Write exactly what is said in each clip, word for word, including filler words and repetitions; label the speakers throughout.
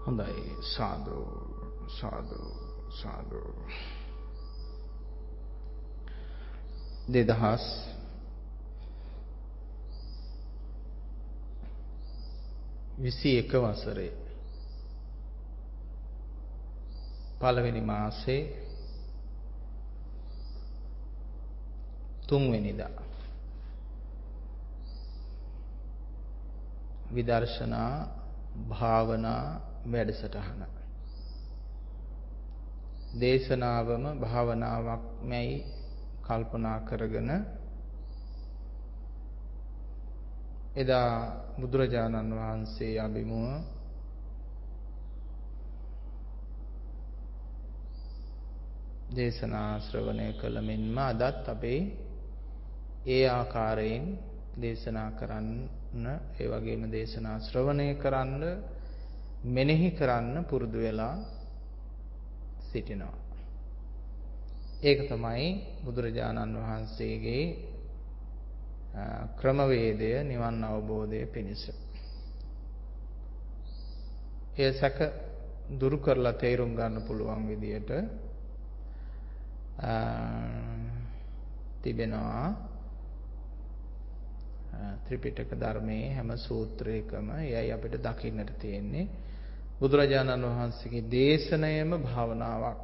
Speaker 1: හොඳයි සාදු සාදු සාදු දෙදහස් විසි එක වසරේ පළවෙනි මාසේ තුන්වෙනිදා විදර්ශනා භාවනා වැඩසටහන දේශනාවම භාවනාවක්මයි කල්පනා කරගෙන එදා බුදුරජාණන් වහන්සේ අභිමුව දේශනා ශ්‍රවණය කළ මෙන්ම අදත් අපේ ඒ ආකාරයෙන් දේශනා කරන්න ඒ වගේම දේශනා ශ්‍රවණය කරන්න මෙනෙහි කරන්න පුරුදු වෙලා සිටිනවා. ඒක තමයි බුදුරජාණන් වහන්සේගේ ක්‍රමවේදය නිවන් අවබෝධය පිණිස. ඒ සැක දුරු කරලා තේරුම් ගන්න පුළුවන් විදියට තිබෙනවා ත්‍රිපිටක ධර්මයේ හැම සූත්‍රයකම. එයයි අපිට දකින්නට තියෙන්නේ බුදුරජාණන් වහන්සේගේ දේශනයම භාවනාවක්.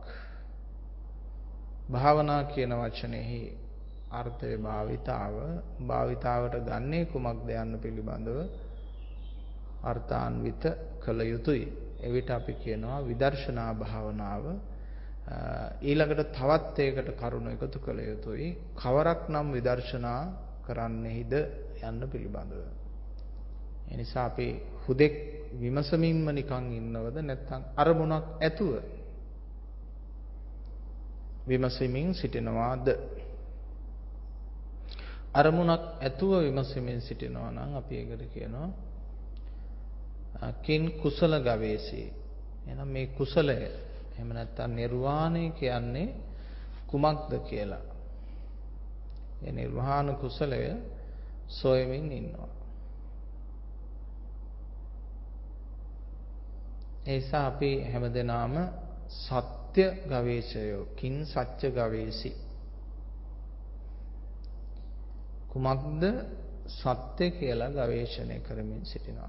Speaker 1: භාවනා කියන වචනයෙහි අර්ථය භාවිතාව භාවිතාවට ගන්නේ කුමක්ද යන්න පිළිබඳව අර්ථාන්විත කළ යුතුයි. එවිට අපි කියනවා විදර්ශනා භාවනාව. ඊළඟට තවත් ඒකට කරුණු එකතු කළ යුතුයි. කවරක් නම් විදර්ශනා කරන්නෙහිද යන්න පිළිබඳව. ඒ නිසා අපි හුදෙක් විමසමින්ම නිකන් ඉන්නවද නැත්නම් අරමුණක් ඇතුව විමසමින් සිටිනවාද? අරමුණක් ඇතුව විමසමින් සිටිනවා නම් අපි ඒකට කියනවා කින් කුසල ගවේෂී. එහෙනම් මේ කුසලය එහෙම නැත්නම් නිර්වාණය කියන්නේ කුමක්ද කියලා. ඒ නිර්වාණ කුසලය සොයමින් ඉන්නවා. ඒ නිසා අපි හැමදෙනාම සත්‍ය ගවේෂයෝ කින් සත්‍ය ගවේෂී. කුමක්ද සත්‍ය කියලා ගවේෂණය කරමින් සිටිනවා.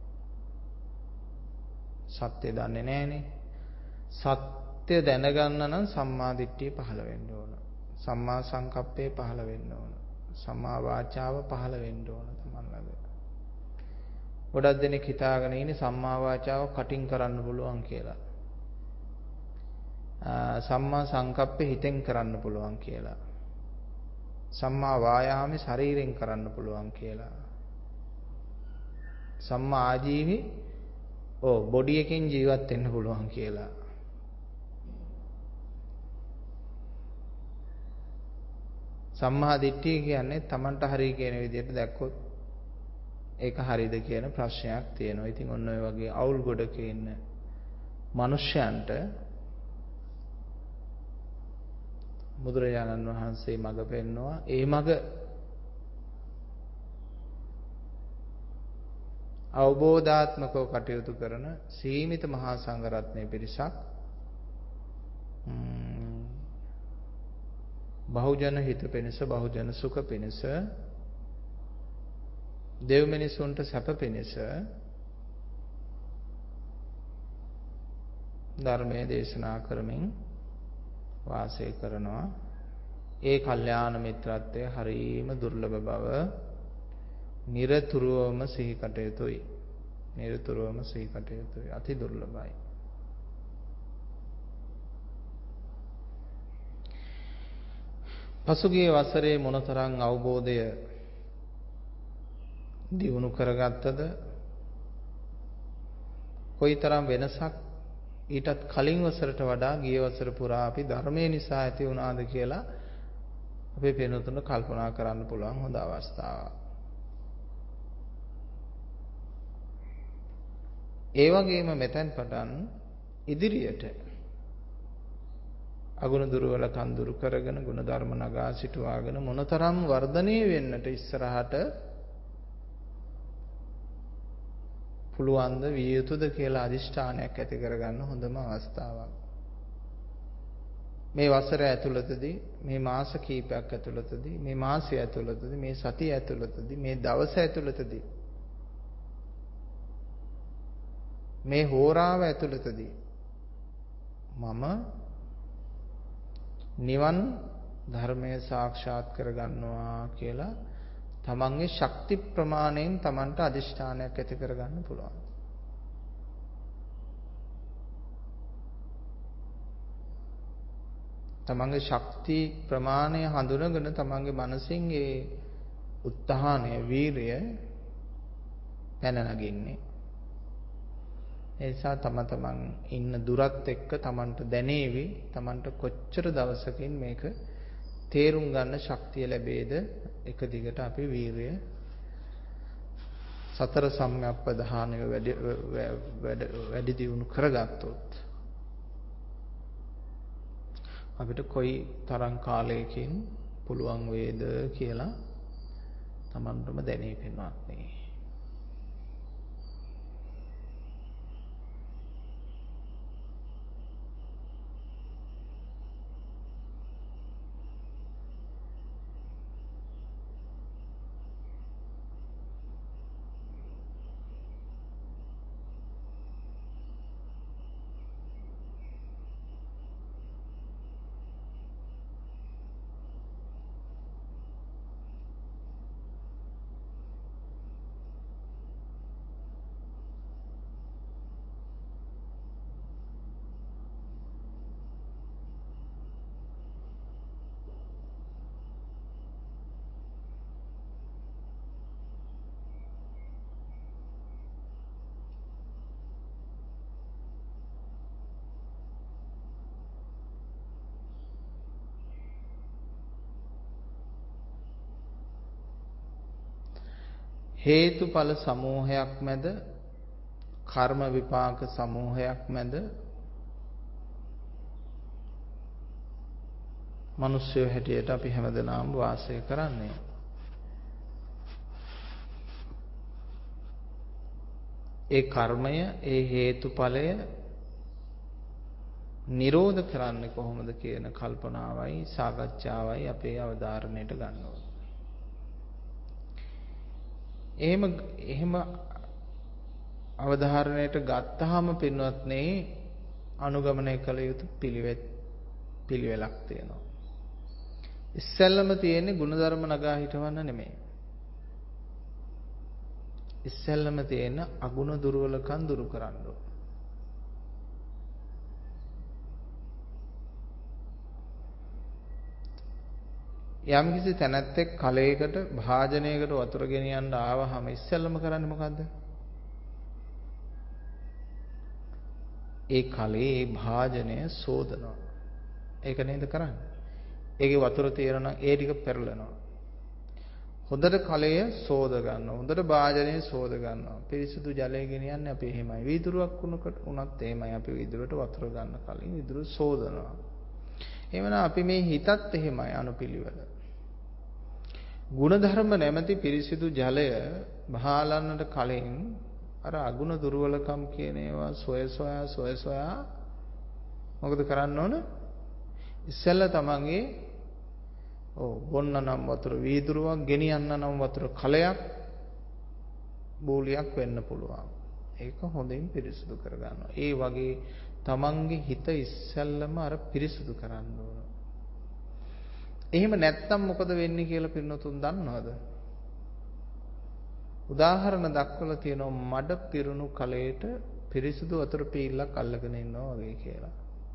Speaker 1: සත්‍ය දන්නේ නැහනේ. සත්‍ය දැනගන්න නම් සම්මා දිට්ඨිය පහළ වෙන්න ඕන. සම්මා සංකප්පේ පහළ වෙන්න ඕන. සම්මා වාචාව පහළ වෙන්න ඕන තමන් ළඟ. ගොඩක් දෙනෙක් හිතාගෙන ඉන්නේ සම්මා වාචාව කටින් කරන්න පුළුවන් කියලා. සම්මා සංකප්පේ හිතෙන් කරන්න පුළුවන් කියලා. සම්මා වායාමේ ශරීරයෙන් කරන්න පුළුවන් කියලා. සම්මා ආජීවි ඕ බොඩි එකෙන් ජීවත් වෙන්න පුළුවන් කියලා. සම්මා දිට්ඨිය කියන්නේ Tamanට හරි කියන විදිහට දැක්කොත් ඒක හරිද කියන ප්‍රශ්නයක් තියෙනවා. ඉතින් ඔන්න ඔය වගේ අවුල් ගොඩක ඉන්න මිනිස්යන්ට බුදුරජාණන් වහන්සේ මඟ පෙන්වුවා. ඒ මඟ අවබෝධාත්මකව කටයුතු කරන සීමිත මහා සංඝරත්නයේ පිරිසක් බහුජන හිත පිණිස බහුජන සුඛ පිණිස දෙව් මිනිසුන්ට සැප පිණිස ධර්මයේ දේශනා කරමින් වාසය කරනවා. ඒ කල්යාණ මිත්‍රත්වය හරීම දුර්ලභ බව නිරතුරුවම සිහි කටයුතුයි. නිරතුරුවම සිහි කටයුතුයි. අති දුර්ලභයි. පසුගිය වසරේ මොනතරම් අවබෝධය දියුණු කරගත්තද? කොයිතරම් වෙනසක් ඊටත් කලින් වසරට වඩා ගිය වසර පුරා අපි ධර්මයේ නිසා ඇති වුණාද කියලා අපේ පෙනුතුන කල්පනා කරන්න පුළුවන් හොඳ අවස්ථාවක්. ඒ වගේම මෙතෙන් පටන් ඉදිරියට අගුණ දුර්වලකම් දුරු කරගෙන ගුණ ධර්ම නගා සිටවාගෙන මොනතරම් වර්ධනය වෙන්නට ඉස්සරහට පුළුවන් ද විය යුතුද කියලා අදිෂ්ඨානයක් ඇති කරගන්න හොඳම අවස්ථාවක්. මේ වසර ඇතුළතදී මේ මාස කිහිපයක් ඇතුළතදී මේ මාසය ඇතුළතදී මේ සතිය ඇතුළතදී මේ දවස ඇතුළතදී මේ හෝරාව ඇතුළතදී මම නිවන් ධර්මය සාක්ෂාත් කරගන්නවා කියලා තමන්ගේ ශක්ති ප්‍රමාණයෙන් තමන්ට අදිෂ්ඨානයක් ඇති කරගන්න පුළුවන්. තමන්ගේ ශක්ති ප්‍රමාණය හඳුනගෙන තමන්ගේ මනසින් ඒ උත්හානය වීරිය පැන නගින්නේ. ඒ නිසා තම තමන් ඉන්න දුරත් එක්ක තමන්ට දැනේවි තමන්ට කොච්චර දවසකින් මේක තේරුම් ගන්න ශක්තිය ලැබෙයිද. එක දිගට අපි වීරිය සතර සම්‍යක් ප්‍රධානය වැඩි වැඩි දියුණු කරගත්තොත් අපිට කොයි තරම් කාලයකින් පුළුවන් වේද කියලා තමන්ටම දැනී පින්වත්නි. හේතුඵල සමූහයක් මැද කර්ම විපාක සමූහයක් මැද මිනිස්සු හැටියට අපි හැමදෙනාම වාසය කරන්නේ. ඒ කර්මය ඒ හේතුඵලය නිරෝධ කරන්නේ කොහොමද කියන කල්පනාවයි සාකච්ඡාවයි අපේ අවධාරණයට ගන්න ඕනේ. එහෙම එහෙම අවධාරණයට ගත්තාම පින්වත්නි අනුගමනය කළ යුතු පිළිවෙත් පිළිවෙලක් තියෙනවා. ඉස්සෙල්ලම තියෙන්නේ ಗುಣධර්ම නගා හිටවන්න නෙමෙයි. ඉස්සෙල්ලම තියෙන අගුණ දුර්වලකම් දුරු කරන්න ඕන. යම්කිසි තැනැත්තෙක් කලයකට භාජනයකට වතුර ගෙනියන්න ආවහම ඉස්සෙල්ලම කරන්නේ මොකද්ද? ඒ කලේ ඒ භාජනය සෝදනවා. ඒක නේද කරන්නේ? ඒකේ වතුර තියෙනවා ඒ ටික පෙරලනවා. හොඳට කලය සෝද ගන්නවා. හොඳට භාජනය සෝද ගන්නවා. පිරිසිදු ජලය ගෙනියන්නේ අපි එහෙමයි. වීදුරුවක් වුණකට උනත් එහෙමයි. අපි වීදුරුවට වතුර ගන්න කලින් වීදුරුව සෝදනවා. එවනම් අපි මේ හිතත් එහෙමයි අනුපිළිවෙල. ಗುಣධර්ම නැමැති පිරිසිදු ජලය බහාලන්නට කලින් අර අගුණ දුර්වලකම් කියන ඒවා සොය සොයා සොය සොයා මොකද කරන්න ඕන? ඉස්සෙල්ලා තමන්ගේ ඔව් බොන්න නම් වතුර වීදුරුවක් ගෙනියන්න නම් වතුර කලයක් බෝලියක් වෙන්න පුළුවන්. ඒක හොඳින් පිරිසිදු කරගන්නවා. ඒ වගේ තමන්ගේ හිත ඉස්සෙල්ලම අර පිරිසිදු කරන්න ඕන. එහෙම නැත්තම් මොකද වෙන්නේ කියලා පින්නතුන් දන්නවද? උදාහරණ දක්වලා තියෙනවා මඩ පිරුණු කලයට පිරිසිදු වතුර පීල්ලක් අල්ලගෙන ඉන්නවා වගේ කියලා.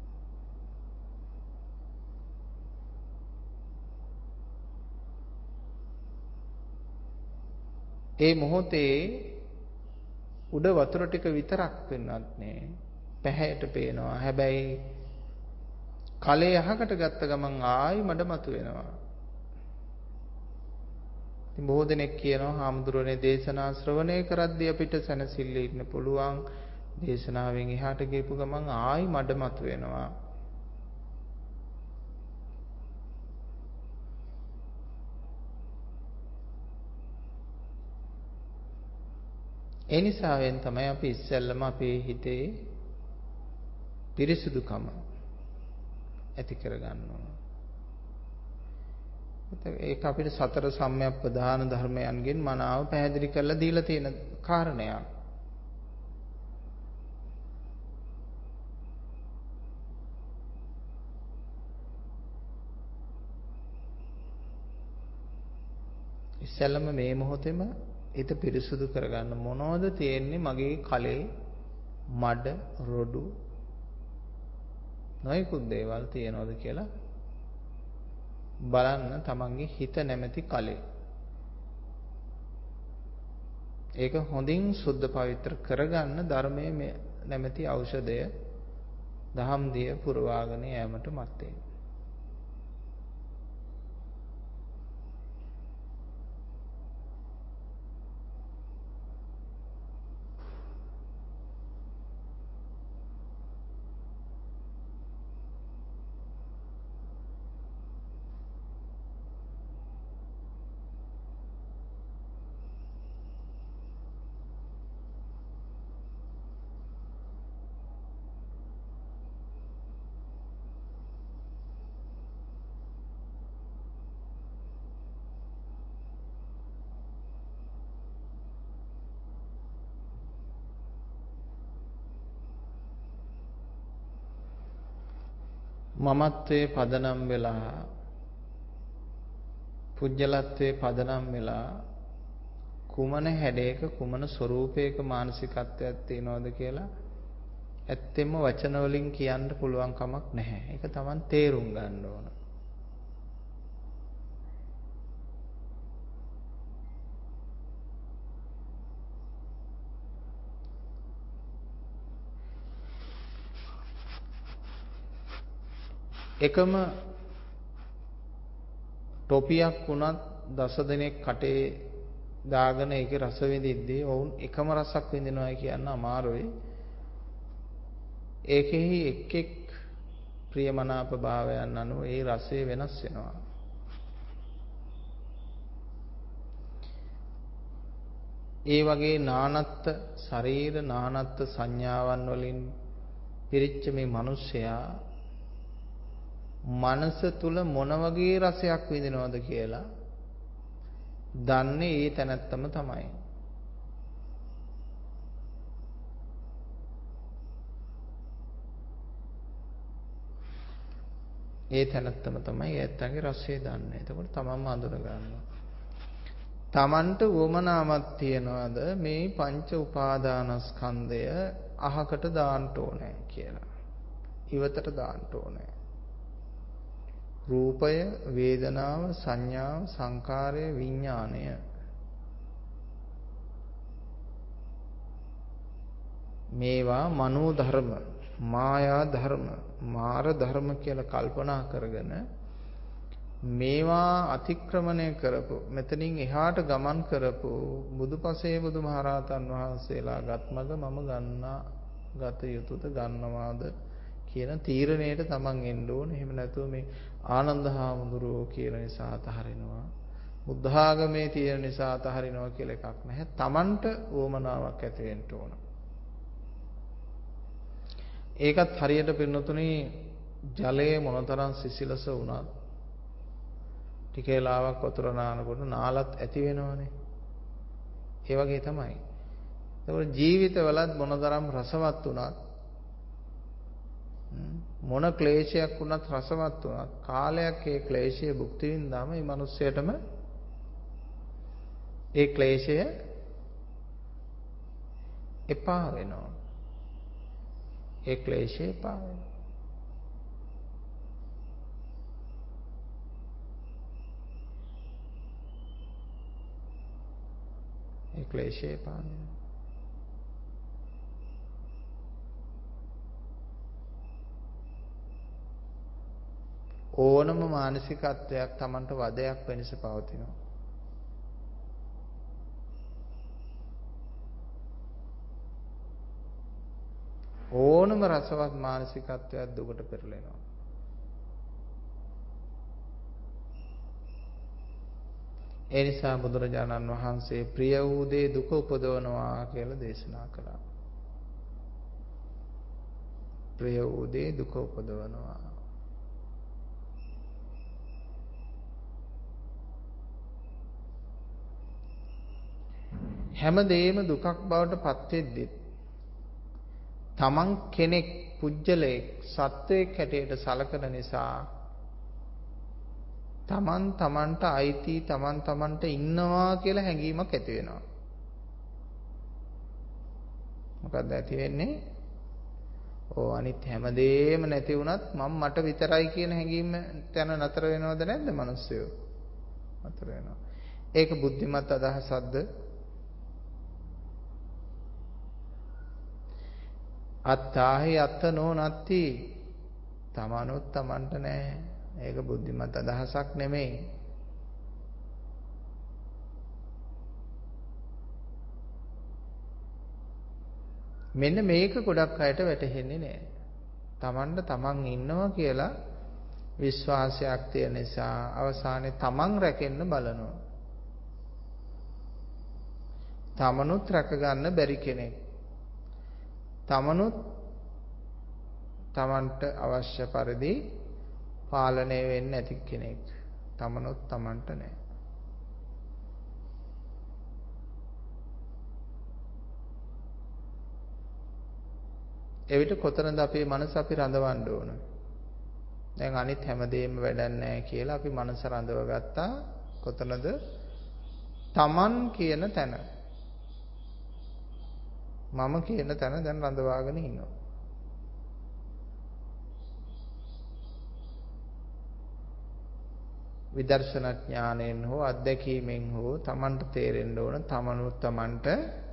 Speaker 1: ඒ මොහොතේ උඩ වතුර ටික විතරක් වෙන්නත් නේ පැහැයට පේනවා. හැබැයි කලේ අහකට ගත්ත ගමන් ආයි මඩ මතු වෙනවා. ඉතින් බොහෝ දෙනෙක් කියනවා හාමුදුරනේ දේශනා ශ්‍රවණය කරද්දී අපිට සැනසෙල්ල ඉන්න පුළුවන්. දේශනාවෙන් එහාට ගිහපු ගමන් ආයි මඩ මතු වෙනවා. ඒ නිසාවෙන් තමයි අපි ඉස්සෙල්ලම අපේ හිතේ පිරිසුදුකම ඇති කරගන්න ඕන. ඒක අපිට සතර සම්‍යක් ප්‍රධාන ධර්මයන්ගෙන් මනාව පැහැදිලි කරලා දීලා තියෙන කාරණයක්. ඉස්සෙල්ලම මේ මොහොතේම හිත පිරිසුදු කරගන්න මොනවද තියෙන්නේ මගේ කලේ මඩ රොඩු නොයෙකුත් දේවල් තියෙනවද කියලා බලන්න තමන්ගේ හිත නැමැති කලේ. ඒක හොඳින් සුද්ධ පවිත්‍ර කරගන්න ධර්මයේ නැමැති ඖෂධය දහම් දිය පුරවාගෙන යෑමට මත්තේ. මමත්වයේ පදනම් වෙලා පුජ්‍යලත්වයේ පදනම් වෙලා කුමන හැඩයක කුමන ස්වરૂපයක මානසිකත්වයක් තියෙනවද කියලා ඇත්තෙන්ම වචන වලින් කියන්න පුළුවන් කමක් නැහැ. ඒක Taman තේරුම් ගන්න ඕන. එකම ටොපියක් වුණත් දස දිනක් කටේ දාගෙන ඒකේ රස විඳිද්දී වුන් එකම රසක් විඳිනවා කියන්න අමාරුයි. ඒකෙහි එක් එක් ප්‍රියමනාප භාවයන් අනුව ඒ රසය වෙනස් වෙනවා. ඒ වගේ නානත්ත් ශරීර නානත්ත් සංඥාවන් වලින් පිරිච්ච මේ මිනිසයා මනස තුල මොන වගේ රසයක් විඳිනවද කියලා දන්නේ ඒ තැනත්තම තමයි. ඒ තැනත්තම තමයි ඇත්තන්ගේ රසය දන්නේ. එතකොට තමන්ම අඳුර ගන්නවා. තමන්ට වමනාවක් තියනවාද මේ පංච උපාදානස්කන්ධය අහකට දාන්න ඕනේ කියලා. ඉවතට දාන්න ඕනේ. රූපය, වේදනාව, සංඥාව, සංකාරය, විඥාණය. මේවා මනෝ ධර්ම, මායා ධර්ම, මාර ධර්ම කියලා කල්පනා කරගෙන මේවා අතික්‍රමණය කරපු, මෙතනින් එහාට ගමන් කරපු බුදුපසේ බුදුමහරහතන් වහන්සේලා ගත්මග මම ගන්නා ගත යුතුද ගන්නවාද කියන තීරණයට තමන් එන්න ඕනේ. එහෙම නැතුව මේ ආනන්ද හාමුදුරුවෝ කියන නිසා අතහරිනවා, බුද්ධ ආගමේ තියෙන නිසා අතහරිනවා කියලා එකක් නැහැ. තමන්ට වමනාවක් ඇති වෙන්න ඕන. ඒකත් හරියට පින්නතුනේ ජලයේ මොනතරම් සිසිලස වුණත් ටික වෙලාවක් වතුර නානකොට නාලත් ඇති වෙනවනේ. ඒ වගේ තමයි. ඒකෝ ජීවිතවලත් මොනතරම් රසවත් වුණත් මොන ක්ලේශයක් වුණත් රසවත් වුණත් කාලයක් ඒ ක්ලේශය භුක්ති විඳාම මේ මිනිස්සයාටම ඒ ක්ලේශය එපා වෙනවා. ඒ ක්ලේශය එපා වෙනවා. ඒ ක්ලේශය එපා වෙනවා. ඕනම මානසිකත්වයක් Tamanට වදයක් වෙනස පවතිනවා. ඕනම රසවත් මානසිකත්වයක් දුකට පෙරලෙනවා. ඒ නිසා බුදුරජාණන් වහන්සේ ප්‍රිය වූ දේ දුක උපදවනවා කියලා දේශනා කළා. ප්‍රිය වූ දේ දුක උපදවනවා. හැමදේම දුකක් බවට පත් වෙද්දි තමන් කෙනෙක් පුජ්‍යලයක් සත්වයක් හැටියට සලකන නිසා තමන් තමන්ට අයිති තමන් තමන්ට ඉන්නවා කියලා හැඟීමක් ඇති වෙනවා. මොකක්ද ඇති වෙන්නේ? ඕ අනිත් හැමදේම නැති වුණත් මම මට විතරයි කියන හැඟීම තන නතර වෙනවද නැද්ද මිනිස්සුયો? නතර වෙනවා. ඒක බුද්ධිමත් අදහසක්ද? අත්තාහි අත්තනෝ නත්ති. තමනුත් තමන්ට නැහැ. ඒක බුද්ධිමත් අදහසක් නෙමෙයි. මෙන්න මේක ගොඩක් අයට වැටහෙන්නේ නැහැ. තමන්ට තමන් ඉන්නවා කියලා විශ්වාසයක් තියෙන නිසා අවසානයේ තමන් රැකෙන්න බලනවා. තමනුත් රැක ගන්න බැරි කෙනෙක්. තමනුත් තමන්ට අවශ්‍ය පරිදි පාලනය වෙන්නේ නැති කෙනෙක්. තමනුත් තමන්ට නැහැ. එවිට කොතනද අපේ මනස අපි රඳවන්න ඕන? දැන් අනිත් හැමදේම වැඩක් නැහැ කියලා අපි මනස රඳව ගත්තා. කොතනද? තමන් කියන තැන. මම කියන තැන දැන් රඳවාගෙන ඉන්නවා. විදර්ශනා ඥාණයෙන් හෝ අත්දැකීමෙන් හෝ තමන්ට තේරෙන්න ඕන තමනුත් තමන්ට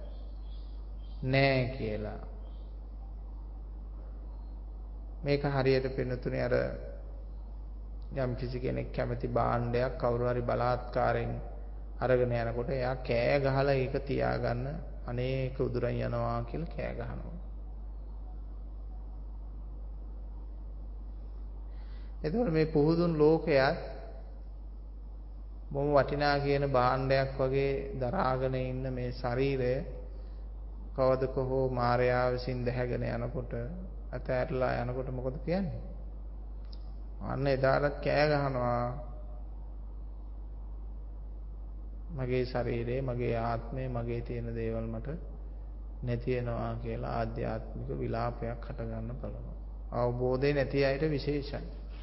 Speaker 1: නෑ කියලා. මේක හරියට පින්නතුනේ අර යම් කිසි කෙනෙක් කැමති භාණ්ඩයක් කවුරු හරි බලාත්කාරයෙන් අරගෙන යනකොට එයා කෑ ගහලා ඒක තියාගන්න අනේක උදුරන් යනවා කියලා කෑ ගහනවා. එතකොට මේ පුහුදුන් ලෝකයක් බොහොම වටිනා කියන භාණ්ඩයක් වගේ දරාගෙන ඉන්න මේ ශරීරය කවදක හෝ මායාව විසින් දැහැගෙන යනකොට අතෑරලා යනකොට මොකද කියන්නේ? අන්න එදාට කෑ ගහනවා. මගේ ශරීරය, මගේ ආත්මය, මගේ තියෙන දේවල් මට නැති වෙනවා කියලා ආධ්‍යාත්මික විලාපයක් හට ගන්න බලනවා. අවබෝධය නැති අයට විශේෂයි.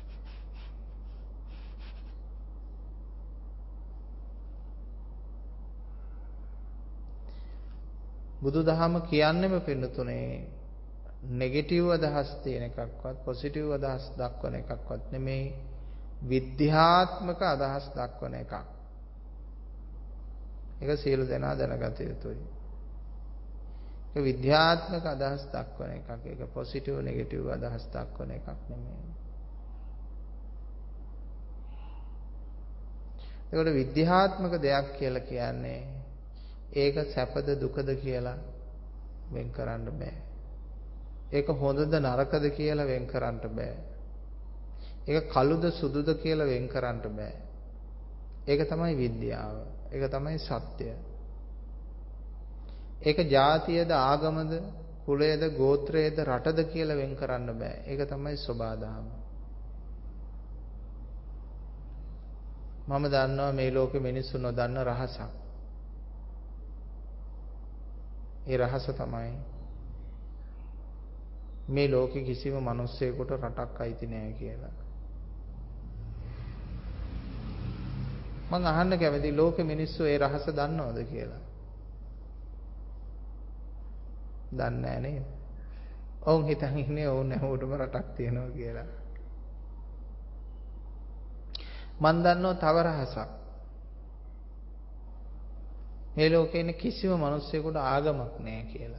Speaker 1: බුදුදහම කියන්නේම පින්නතුනේ නෙගටිව් අදහස් තියෙන එකක්වත් පොසිටිව් අදහස් දක්වන එකක්වත් නෙමෙයි, විද්‍යාත්මක අදහස් දක්වන එකක්. ඒක සියලු දෙනා දැනගත යුතුයි. ඒක විද්‍යාත්මක අදහස් දක්වන එකක්. ඒක පොසිටිව් නෙගටිව් අදහස් දක්වන එකක් නෙමෙයි. ඒකට විද්‍යාත්මක දෙයක් කියලා කියන්නේ ඒක සැපද දුකද කියලා වෙන් කරන්න බෑ. ඒක හොඳද නරකද කියලා වෙන් කරන්න බෑ. ඒක කළුද සුදුද කියලා වෙන් කරන්න බෑ. ඒක තමයි විද්‍යාව. ඒක තමයි සත්‍ය. ඒක ජාතියද ආගමද කුලයද ගෝත්‍රයද රටද කියලා වෙන් කරන්න බෑ. ඒක තමයි සබාධම. මම දන්නවා මේ ලෝකෙ මිනිස්සු නොදන්න රහසක්. ඒ රහස තමයි මේ ලෝකෙ කිසිම මිනිස්සෙකුට රටක් අයිති නෑ කියලා. මම අහන්න කැමති ලෝකෙ මිනිස්සු ඒ රහස දන්නවද කියලා? දන්නේ නෑ නේද? ඔවුන් හිතන් ඉන්නේ ඔවුන් හැමෝටම රටක් තියෙනවා කියලා. මම දන්නවා තව රහසක්. මේ ලෝකේ ඉන්න කිසිම මිනිස්සෙකුට ආගමක් නෑ කියලා.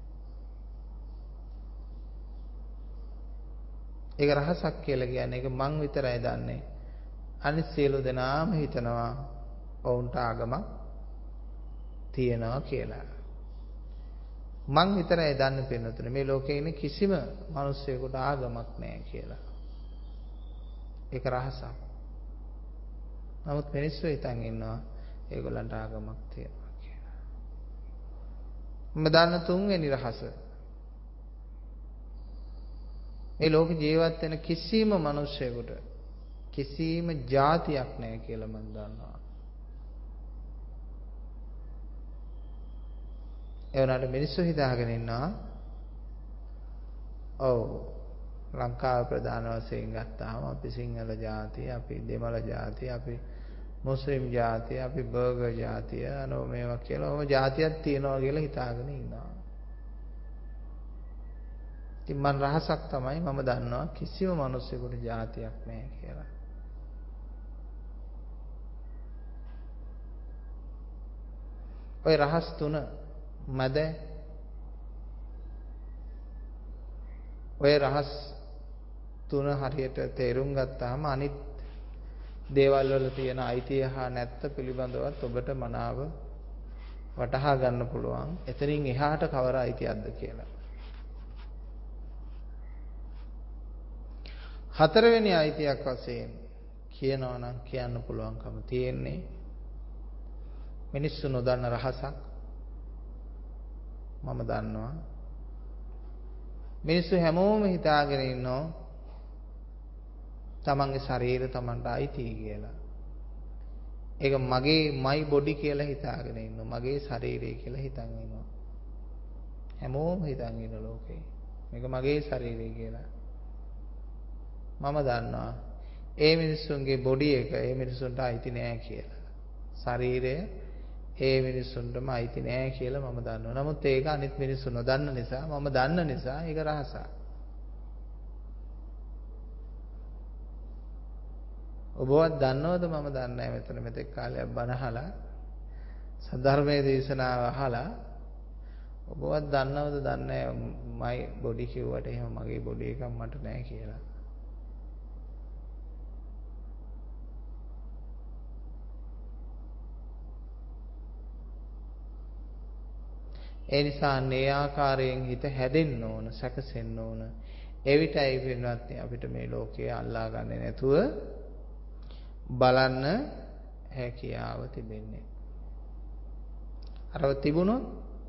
Speaker 1: ඒක රහසක් කියලා කියන්නේ ඒක මං විතරයි දන්නේ. අනිත් සියලු දෙනාම හිතනවා ඔවුන්ට ආගමක් තියෙනවා කියලා. මං විතරයි දන්නේ පින්නතුනේ මේ ලෝකේ ඉන්න කිසිම මිනිස්සෙකුට ආගමක් නෑ කියලා. ඒක රහසක්. නමුත් මිනිස්සු හිතන් ඉන්නවා ඒගොල්ලන්ට ආගමක් තියෙනවා කියලා. මම දන්න තුන්වෙනි රහස. මේ ලෝක ජීවත් වෙන කිසිම මිනිසෙකුට කිසිම જાතියක් නැහැ කියලා මම දන්නවා. ඒ වුණාට මිනිස්සු හිතාගෙන ඉන්නවා ඔව් ලංකාව ප්‍රධාන වශයෙන් ගත්තාම අපි සිංහල ජාතිය, අපි දෙමළ ජාතිය, අපි මුස්ලිම් ජාතිය, අපි බර්ගර් ජාතිය අනෝ මේවා කියලා ඔම ජාතියක් තියනවා කියලා හිතාගෙන ඉන්නවා. ඉතින් මන් රහසක් තමයි මම දන්නවා කිසිම මිනිසෙකුට ජාතියක් නැහැ කියලා. ඔය රහස් තුන මැද ඔය රහස් තුන හරියට තේරුම් ගත්තාම අනිත් දේවල් වල තියෙන අයිතිය හා නැත්ත පිළිබඳවත් ඔබට මනාව වටහා ගන්න පුළුවන්. එතනින් එහාට කවර අයිතියක්ද කියලා. හතරවෙනි අයිතියක් වශයෙන් කියනවා නම් කියන්න පුළුවන්කම තියෙන්නේ මිනිස්සු නොදන්න රහසක් මම දන්නවා. මිනිස්සු හැමෝම හිතාගෙන ඉන්නවා තමන්ගේ ශරීරය තමන්ට අයිති කියලා. ඒක මගේ මයි බොඩි කියලා හිතාගෙන ඉන්නවා. මගේ ශරීරය කියලා හිතන් ඉන්නවා. හැමෝම හිතන් ඉන්න ලෝකේ. මේක මගේ ශරීරය කියලා. මම දන්නවා ඒ මිනිස්සුන්ගේ බොඩි එක ඒ මිනිස්සුන්ට අයිති නෑ කියලා. ශරීරය ඒ මිනිස්සුන්ටම අයිති නෑ කියලා මම දන්නවා. නමුත් ඒක අනිත් මිනිස්සු නොදන්න නිසා මම දන්න නිසා ඒක රහසක්. ඔබවත් දන්නවද මම දන්නේ නැහැ මෙතන මෙතෙක් කාලයක් බණ අහලා සද්ධර්මයේ දේශනාව අහලා ඔබවත් දන්නවද දන්නේ මයි බොඩි කිව්වට එහෙම මගේ බොඩි එකක් මට නැහැ කියලා. ඒ නිසා මේ ආකාරයෙන් හිත හැදෙන්න ඕන සැකසෙන්න ඕන. එවිටයි වෙනවත් අපිට මේ ලෝකයේ අල්ලා ගන්නේ නැතුව බලන්න හැකියාව තිබෙන්නේ. අරව තිබුණොත්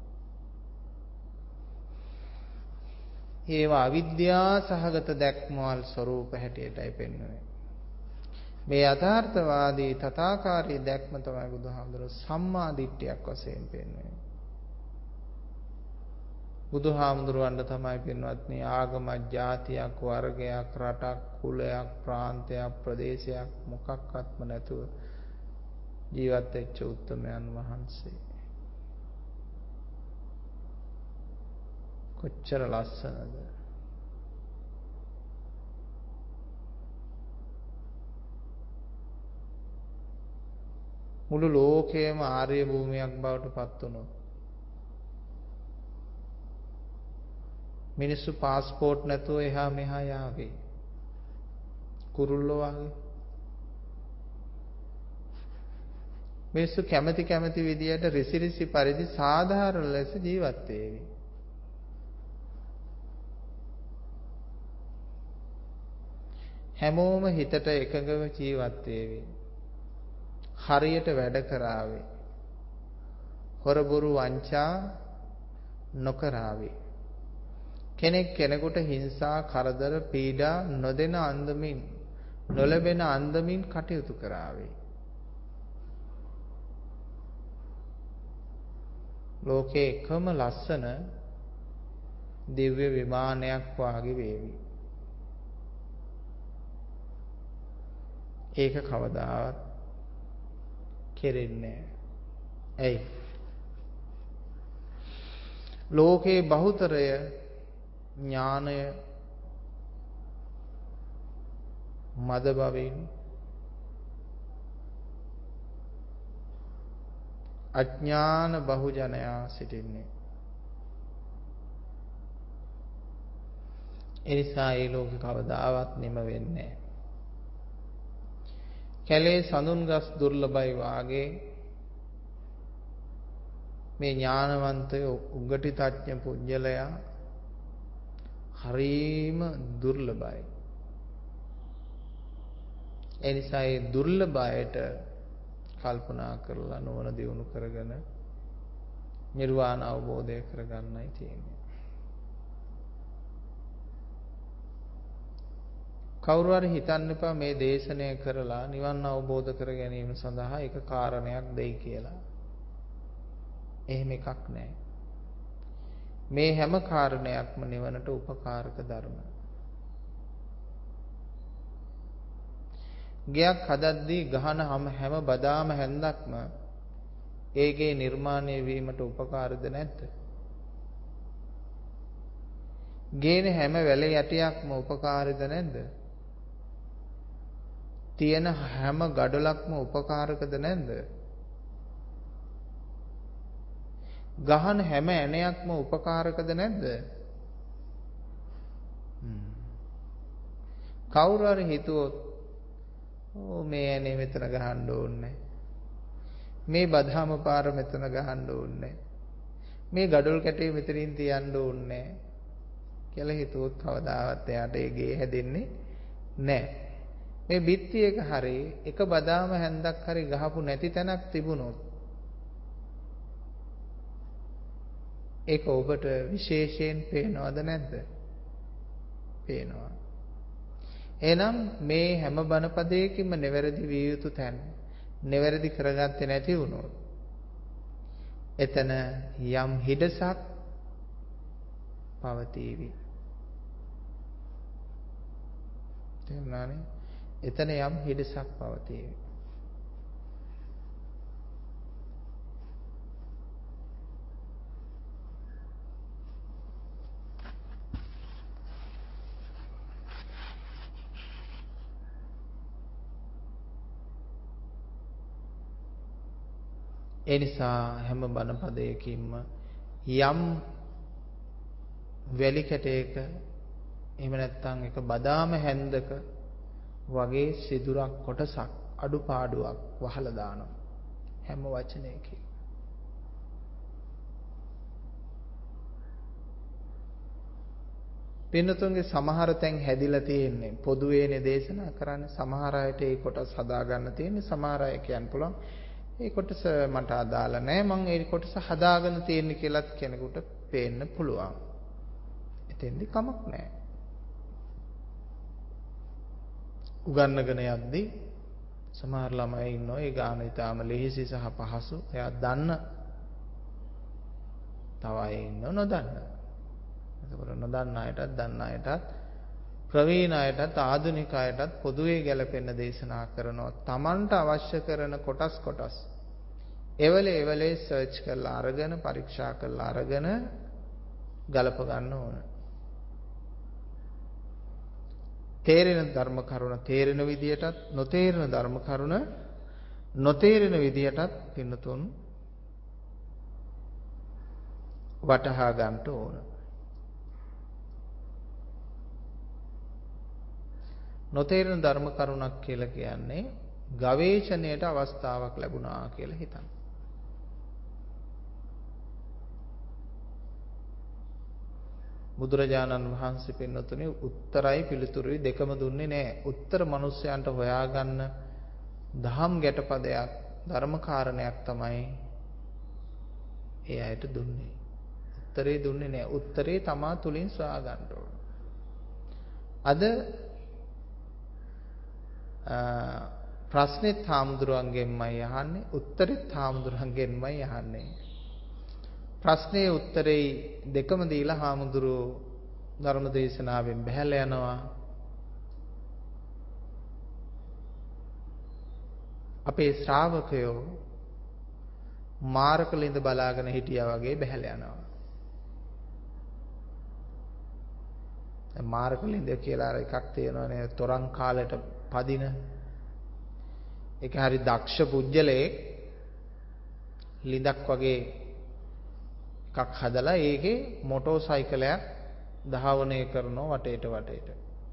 Speaker 1: ඒවා අවිද්‍යා සහගත දැක්මවල ස්වરૂප හැටියටයි පෙන්වන්නේ. මේ යථාර්ථවාදී තථාකාරී දැක්ම තමයි බුදුහාමුදුරුවෝ සම්මා දිට්ඨියක් වශයෙන් පෙන්වන්නේ. බුදුහාමුදුරුවන්ට තමයි පින්වත්නි ආගමක්, ජාතියක්, වර්ගයක්, රටක්, කුලයක්, ප්‍රාන්තයක්, ප්‍රදේශයක් මොකක්වත්ම නැතුව ජීවත් වෙච්ච උත්තමයන් වහන්සේ. කොච්චර ලස්සනද? මුළු ලෝකයම ආර්ය භූමියක් බවට පත් වුණොත් මිනිස්සු પાස්පෝර්ට් නැතුව එහා මෙහා යාවේ. කුරුල්ලෝ වගේ. මිනිස්සු කැමැති කැමැති විදියට රිසිරිසි පරිදි සාධාරණ ලෙස ජීවත් වේවි. හැමෝම හිතට එකඟව ජීවත් වේවි. හරියට වැඩ කරાવી. හොරබොරු වංචා නොකරાવી. කෙනෙක් කෙනෙකුට හිංසා කරදර පීඩා නොදෙන අන්දමින් නොලැබෙන අන්දමින් කටයුතු කරાવી. ලෝකේ එකම ලස්සන දිව්‍ය විමානයක් වාගේ වේවි. ඒක කවදාවත් කෙරෙන්නේ නැහැ. ඇයි? ලෝකේ බහුතරය ඥානය මද බවින් අඥාන බහුජනයා සිටින්නේ. ඒ නිසා ඒ ලෝකේ කවදාවත් නිම වෙන්නේ නැහැ. කැලේ සඳුන් ගස් දුර්ලභයි වාගේ මේ ඥානවන්තය උගටිතඥ පුජ්‍යලයා හරීම දුර්ලභයි. ඒ නිසා ඒ දුර්ලභයට කල්පනා කරලා නුවණ දියුණු කරගෙන නිර්වාණ අවබෝධය කරගන්නයි තියෙන්නේ. කවුරු හරි හිතන්න එපා මේ දේශනය කරලා නිවන් අවබෝධ කර ගැනීම සඳහා එක කාරණයක් දෙයි කියලා. එහෙම එකක් නැහැ. මේ හැම කාරණයක්ම නිවනට උපකාරක ධර්ම. ගයක් හදද්දී ගහන හැම බදාම හැන්දක්ම ඒකේ නිර්මාණය වීමට උපකාරද නැද්ද? ගේන හැම වැල යටියක්ම උපකාරද නැද්ද? තියෙන හැම ගඩොලක්ම උපකාරකද නැද්ද? ගහන හැම ඇණයක්ම උපකාරකද නැද්ද? කවුරු හරි හිතුවොත් ඕ මේ ඇණේ මෙතන ගහන්න ඕනේ, මේ බදාම පාර මෙතන ගහන්න ඕනේ, මේ ගඩොල් කැටේ මෙතනින් තියන්න ඕනේ කියලා හිතුවොත් කවදාවත් එයාට ඒ ගේ හැදෙන්නේ නැහැ. මේ බිත්ති එක හරි එක බදාම හැන්දක් හරි ගහපු නැති තැනක් තිබුණොත් ඒක ඔබට විශේෂයෙන් පේනවද නැද්ද? පේනවා. එහෙනම් මේ හැම බණ පදයකින්ම නිවැරදි විය යුතු තැන නිවැරදි කරගත්තේ නැති වුණොත් එතන යම් හිඩසක් පවතීවි. තේරුණානේ? එතන යම් හිඩසක් පවතීවි. ඒ නිසා හැම බණ පදයකින්ම යම් වැලි කැටයක එහෙම නැත්නම් එක බදාම හැන්දක වගේ සිදුරක් කොටසක් අඩුපාඩුවක් වහලා දානවා හැම වචනයකින්. පින්නතුන්ගේ සමහර තැන් හැදිලා තියෙන්නේ පොදුවේනේ දේශනා කරන්නේ. සමහර අයට ඒ කොටස් හදා ගන්න තියෙන්නේ. සමහර අය කියන්න පුළුවන් ඒ කොටස මට අදාළ නැහැ, මම ඒ කොටස හදාගෙන තියෙන්නේ කියලාත් කෙනෙකුට පේන්න පුළුවන්. එතෙන්දි කමක් නැහැ. උගන්නගෙන යද්දී සමහර ළමයි ඉන්නවා ඒ ගාන ඊටාම ලෙහෙසි සහ පහසු. එයා දන්න. තව අය ඉන්නව නොදන්න. එතකොට නොදන්න අයටත් දන්න අයටත් ප්‍රවීණ අයටත් ආධුනික අයටත් පොදුවේ ගැලපෙන දේශනා කරනවා. Tamanට අවශ්‍ය කරන කොටස් කොටස් එවලේ එවලේ සර්ච් කරලා අරගෙන පරීක්ෂා කරලා අරගෙන ගලප ගන්න ඕන. තේරෙන ධර්ම කරුණ තේරෙන විදියටත් නොතේරෙන ධර්ම කරුණ නොතේරෙන විදියටත් පින්නතුන් වටහා ගන්න ඕන. නොතේරෙන ධර්ම කරුණක් කියලා කියන්නේ ගවේෂණයට අවස්ථාවක් ලැබුණා කියලා හිතන්න. බුදුරජාණන් වහන්සේ පින්නතුනේ උත්තරයි පිළිතුරුයි දෙකම දුන්නේ නැහැ. උත්තර මිනිස්යන්ට හොයාගන්න දහම් ගැටපදයක් ධර්ම කාරණයක් තමයි ඒ අයට දුන්නේ. උත්තරේ දුන්නේ නැහැ. උත්තරේ තමා තුලින් සොයා ගන්න ඕන. අද ප්‍රශ්නෙත් හාමුදුරුවන්ගෙන්මයි අහන්නේ, උත්තරෙත් හාමුදුරුවන්ගෙන්මයි අහන්නේ. ප්‍රශ්නේ උත්තරේ දෙකම දීලා හාමුදුරුවෝ ධර්ම දේශනාවෙන් බැහැලා යනවා. අපේ ශ්‍රාවකයෝ මාර්කලින්ද බලාගෙන හිටියා වගේ බැහැලා යනවා. දැන් මාර්කලින්ද කියලා අර එකක් තියෙනවානේ තොරන් කාලයට පදින. ඒක හරි දක්ෂ පුජ්‍යලේ ලිඳක් වගේ එකක් හදලා ඒකේ මොටෝ සයිකලයක් ධාවනය කරනවා වටේට වටේට.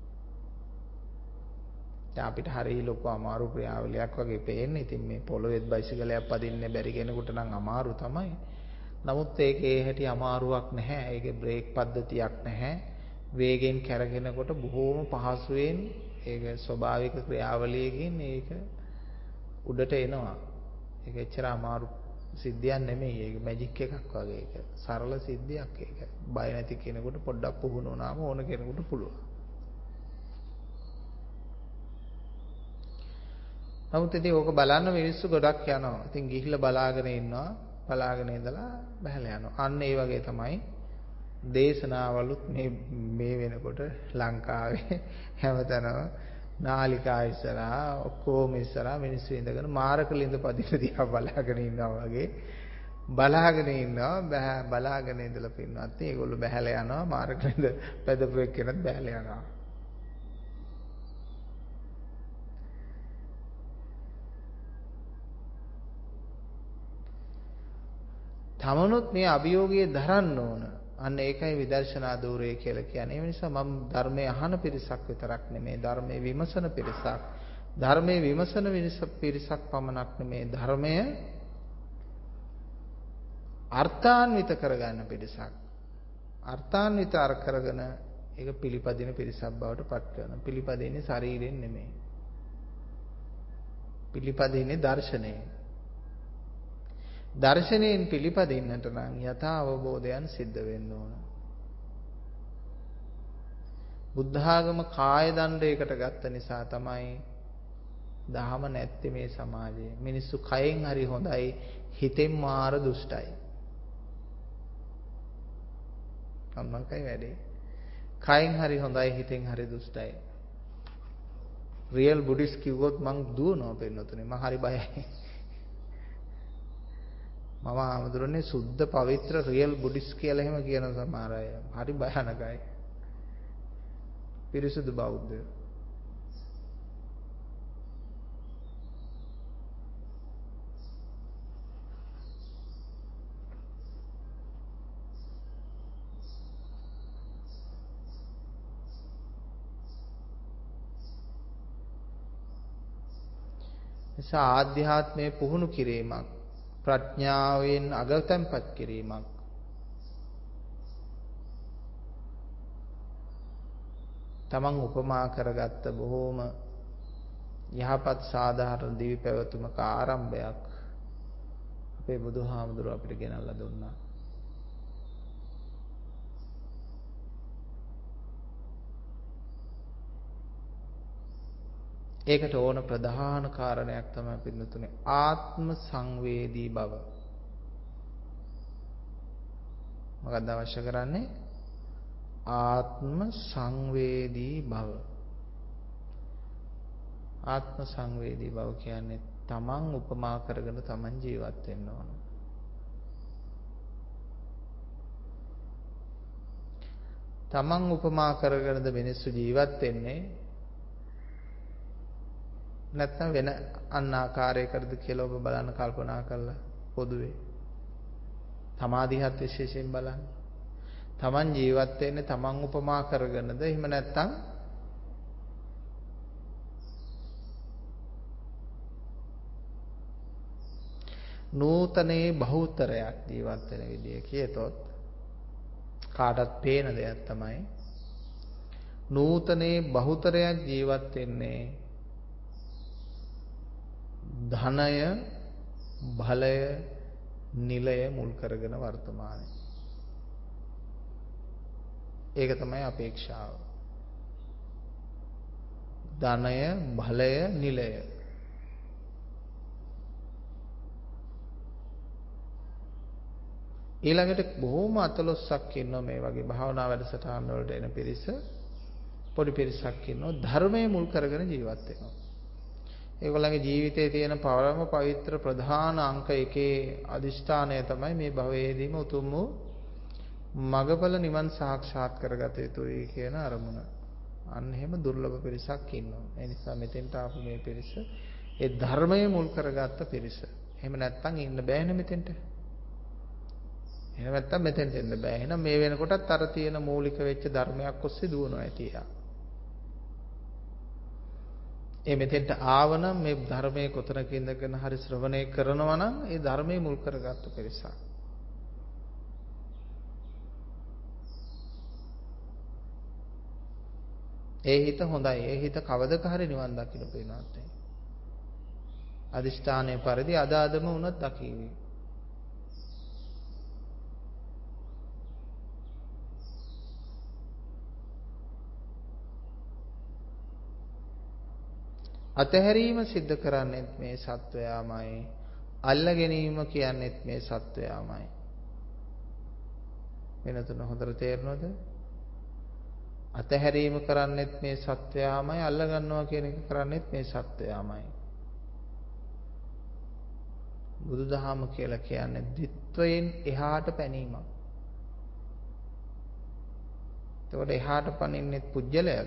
Speaker 1: දැන් අපිට හරිය ලොකු අමාරු ක්‍රියාවලියක් වගේ පේන්නේ. ඉතින් මේ පොළොවේත් බයිසිකලයක් පදින්න බැරි කෙනෙකුට නම් අමාරු තමයි. නමුත් ඒකේ හැටි අමාරුවක් නැහැ. ඒකේ බ්‍රේක් පද්ධතියක් නැහැ. වේගෙන් කැරගෙනකොට බොහෝම පහසුවෙන් ඒක ස්වභාවික ක්‍රියාවලියකින් ඒක උඩට එනවා. ඒක එච්චර අමාරු සිද්ධියක් නෙමෙයි. ඒක මැජික් එකක් වගේ. ඒක සරල සිද්ධියක් ඒක. බය නැති කෙනෙකුට පොඩ්ඩක් පුහුණු වුණාම ඕන කෙනෙකුට පුළුවන්. නමුත් ඉතින් ඕක බලන්න මිනිස්සු ගොඩක් යනවා. ඉතින් ගිහිල්ලා බලාගෙන ඉන්නවා. බලාගෙන ඉඳලා බහැලා යනවා. අන්න ඒ වගේ තමයි දේශනාවලුත් මේ මේ වෙනකොට ලංකාවේ හැමතැනම නාලිකා ඉස්සරහා ඔක්කොම ඉස්සරහා මිනිස්සු ඉඳගෙන මාරකලින්ද පදින දිහා බලාගෙන ඉන්නවා වගේ බලාගෙන ඉන්නවා. බලාගෙන ඉඳලා පින්නත් ඒගොල්ලෝ බහැලා යනවා. මාරකලින්ද පැදපු එක්කෙනත් බහැලා යනවා. තමනුත් මේ අභියෝගයේ දරන්න ඕන. අන්න ඒකයි විදර්ශනා ධූරය කියලා කියන්නේ. ඒ නිසා මම ධර්මයේ අහන පිරිසක් විතරක් නෙමෙයි ධර්මයේ විමසන පිරිසක්. ධර්මයේ විමසන පිරිසක් පමණක් නෙමෙයි ධර්මය අර්ථාන්විත කරගන්න පිරිසක්. අර්ථාන්විත අර කරගෙන ඒක පිළිපදින පිරිසක් බවට පත් කරන. පිළිපදින්නේ ශරීරයෙන් නෙමෙයි. පිළිපදින්නේ දර්ශනයෙන්. දර්ශනයෙන් පිළිපදින්නට නම් යථා අවබෝධයන් සිද්ධ වෙන්න ඕන. බුද්ධ ආගම කාය දණ්ඩයකට ගත්ත නිසා තමයි දහම නැත්තේ මේ සමාජයේ. මිනිස්සු කයෙන් හරි හොඳයි, හිතෙන් මාර දුෂ්ටයි. අම්මකයි වැඩේ. කයෙන් හරි හොඳයි, හිතෙන් හරි දුෂ්ටයි. රියල් බුද්දිස් කිව්වොත් මං දුවනවා පෙන්නතුනේ. මං හරි බයයි. මම ආමඳුරන්නේ සුද්ධ පවිත්‍ර රියල් බුද්දිස් කියලා එහෙම කියන සමහර අය. හරි භයානකයි. පිරිසුදු බෞද්ධයෝ. නිසා ආධ්‍යාත්මයේ පුහුණු කිරීමක්, ප්‍රඥාවෙන් අගතැන්පත් කිරීමක්, තමන් උපමා කරගත්ත බොහෝම යහපත් සාධාරණ දිවි පැවතුමක ආරම්භයක් අපේ බුදුහාමුදුරුවෝ අපිට ගෙනල්ලා දුන්නා. ඒකට ඕන ප්‍රධාන කාරණයක් තමයි පින්නතුනේ ආත්ම සංවේදී බව. මොකක්ද අවශ්‍ය කරන්නේ? ආත්ම සංවේදී බව. ආත්ම සංවේදී බව කියන්නේ තමන් උපමා කරගෙන තමන් ජීවත් වෙන්න ඕන. තමන් උපමා කරගෙනද මිනිස්සු ජීවත් වෙන්නේ? නැත්නම් වෙන අන් ආකාරයකටද කියලා ඔබ බලන්න කල්පනා කරලා පොදුවේ සමාධියත් විශේෂයෙන් බලන්න. තමන් ජීවත් වෙන්නේ තමන් උපමා කරගෙනද? එහෙම නැත්නම් නූතනේ බහුතරයක් ජීවත් වෙන විදිය කියතොත් කාටත් පේන දෙයක් තමයි නූතනේ බහුතරයක් ජීවත් වෙන්නේ ධනය, බලය, නිලය මුල් කරගෙන වර්තමානයේ. ඒක තමයි අපේක්ෂාව. ධනය, බලය, නිලය. ඊළඟට බොහොම අතලොස්සක් ඉන්නවා මේ වගේ භාවනා වැඩසටහන් වලට එන පිරිස. පොඩි පිරිසක් ඉන්නවා ධර්මයේ මුල් කරගෙන ජීවත් වෙනවා. ඒගොල්ලන්ගේ ජීවිතයේ තියෙන පරම පවිත්‍ර ප්‍රධාන අංක එකේ අදිෂ්ඨානය තමයි මේ භවයේදීම උතුම් වූ මගඵල නිවන් සාක්ෂාත් කරගත යුතුයි කියන අරමුණ. අන්න එහෙම දුර්ලභ පිරිසක් ඉන්නවා. ඒ නිසා මෙතෙන්ට ආපු මේ පිරිස ඒ ධර්මයේ මුල් කරගත්ත පිරිස. එහෙම නැත්නම් ඉන්න බෑනේ මෙතෙන්ට. එහෙම නැත්නම් මෙතෙන්ට එන්න බෑ. එහෙනම් මේ වෙනකොටත් අර තියෙන මූලික වෙච්ච ධර්මයක් ඔස්සේ දුවනවා ඇති යා. ඒ මෙතෙන්ට ආවනම් මේ ධර්මයේ කොතනක ඉඳගෙන හරි ශ්‍රවණය කරනවා නම් ඒ ධර්මයේ මුල් කරගත්තු පිරිසක්. ඒ හිත හොඳයි. ඒ හිත කවදක හරි නිවන් දකින්න පේනවත්. අදිෂ්ඨානයේ පරිදි අද අදම වුණත් දකීවි. අතහැරීම සිද්ධ කරන්නේත් මේ සත්වයාමයි. අල්ල ගැනීම කියන්නේත් මේ සත්වයාමයි. වෙනතුන හොඳට තේරෙනවද? අතහැරීම කරන්නේත් මේ සත්වයාමයි. අල්ල ගන්නවා කියන එක කරන්නේත් මේ සත්වයාමයි. බුදුදහම කියලා කියන්නේ ද්විත්වයෙන් එහාට පැනීමක්. එතකොට එහාට පනින්නෙත් පුජ්‍යලයද?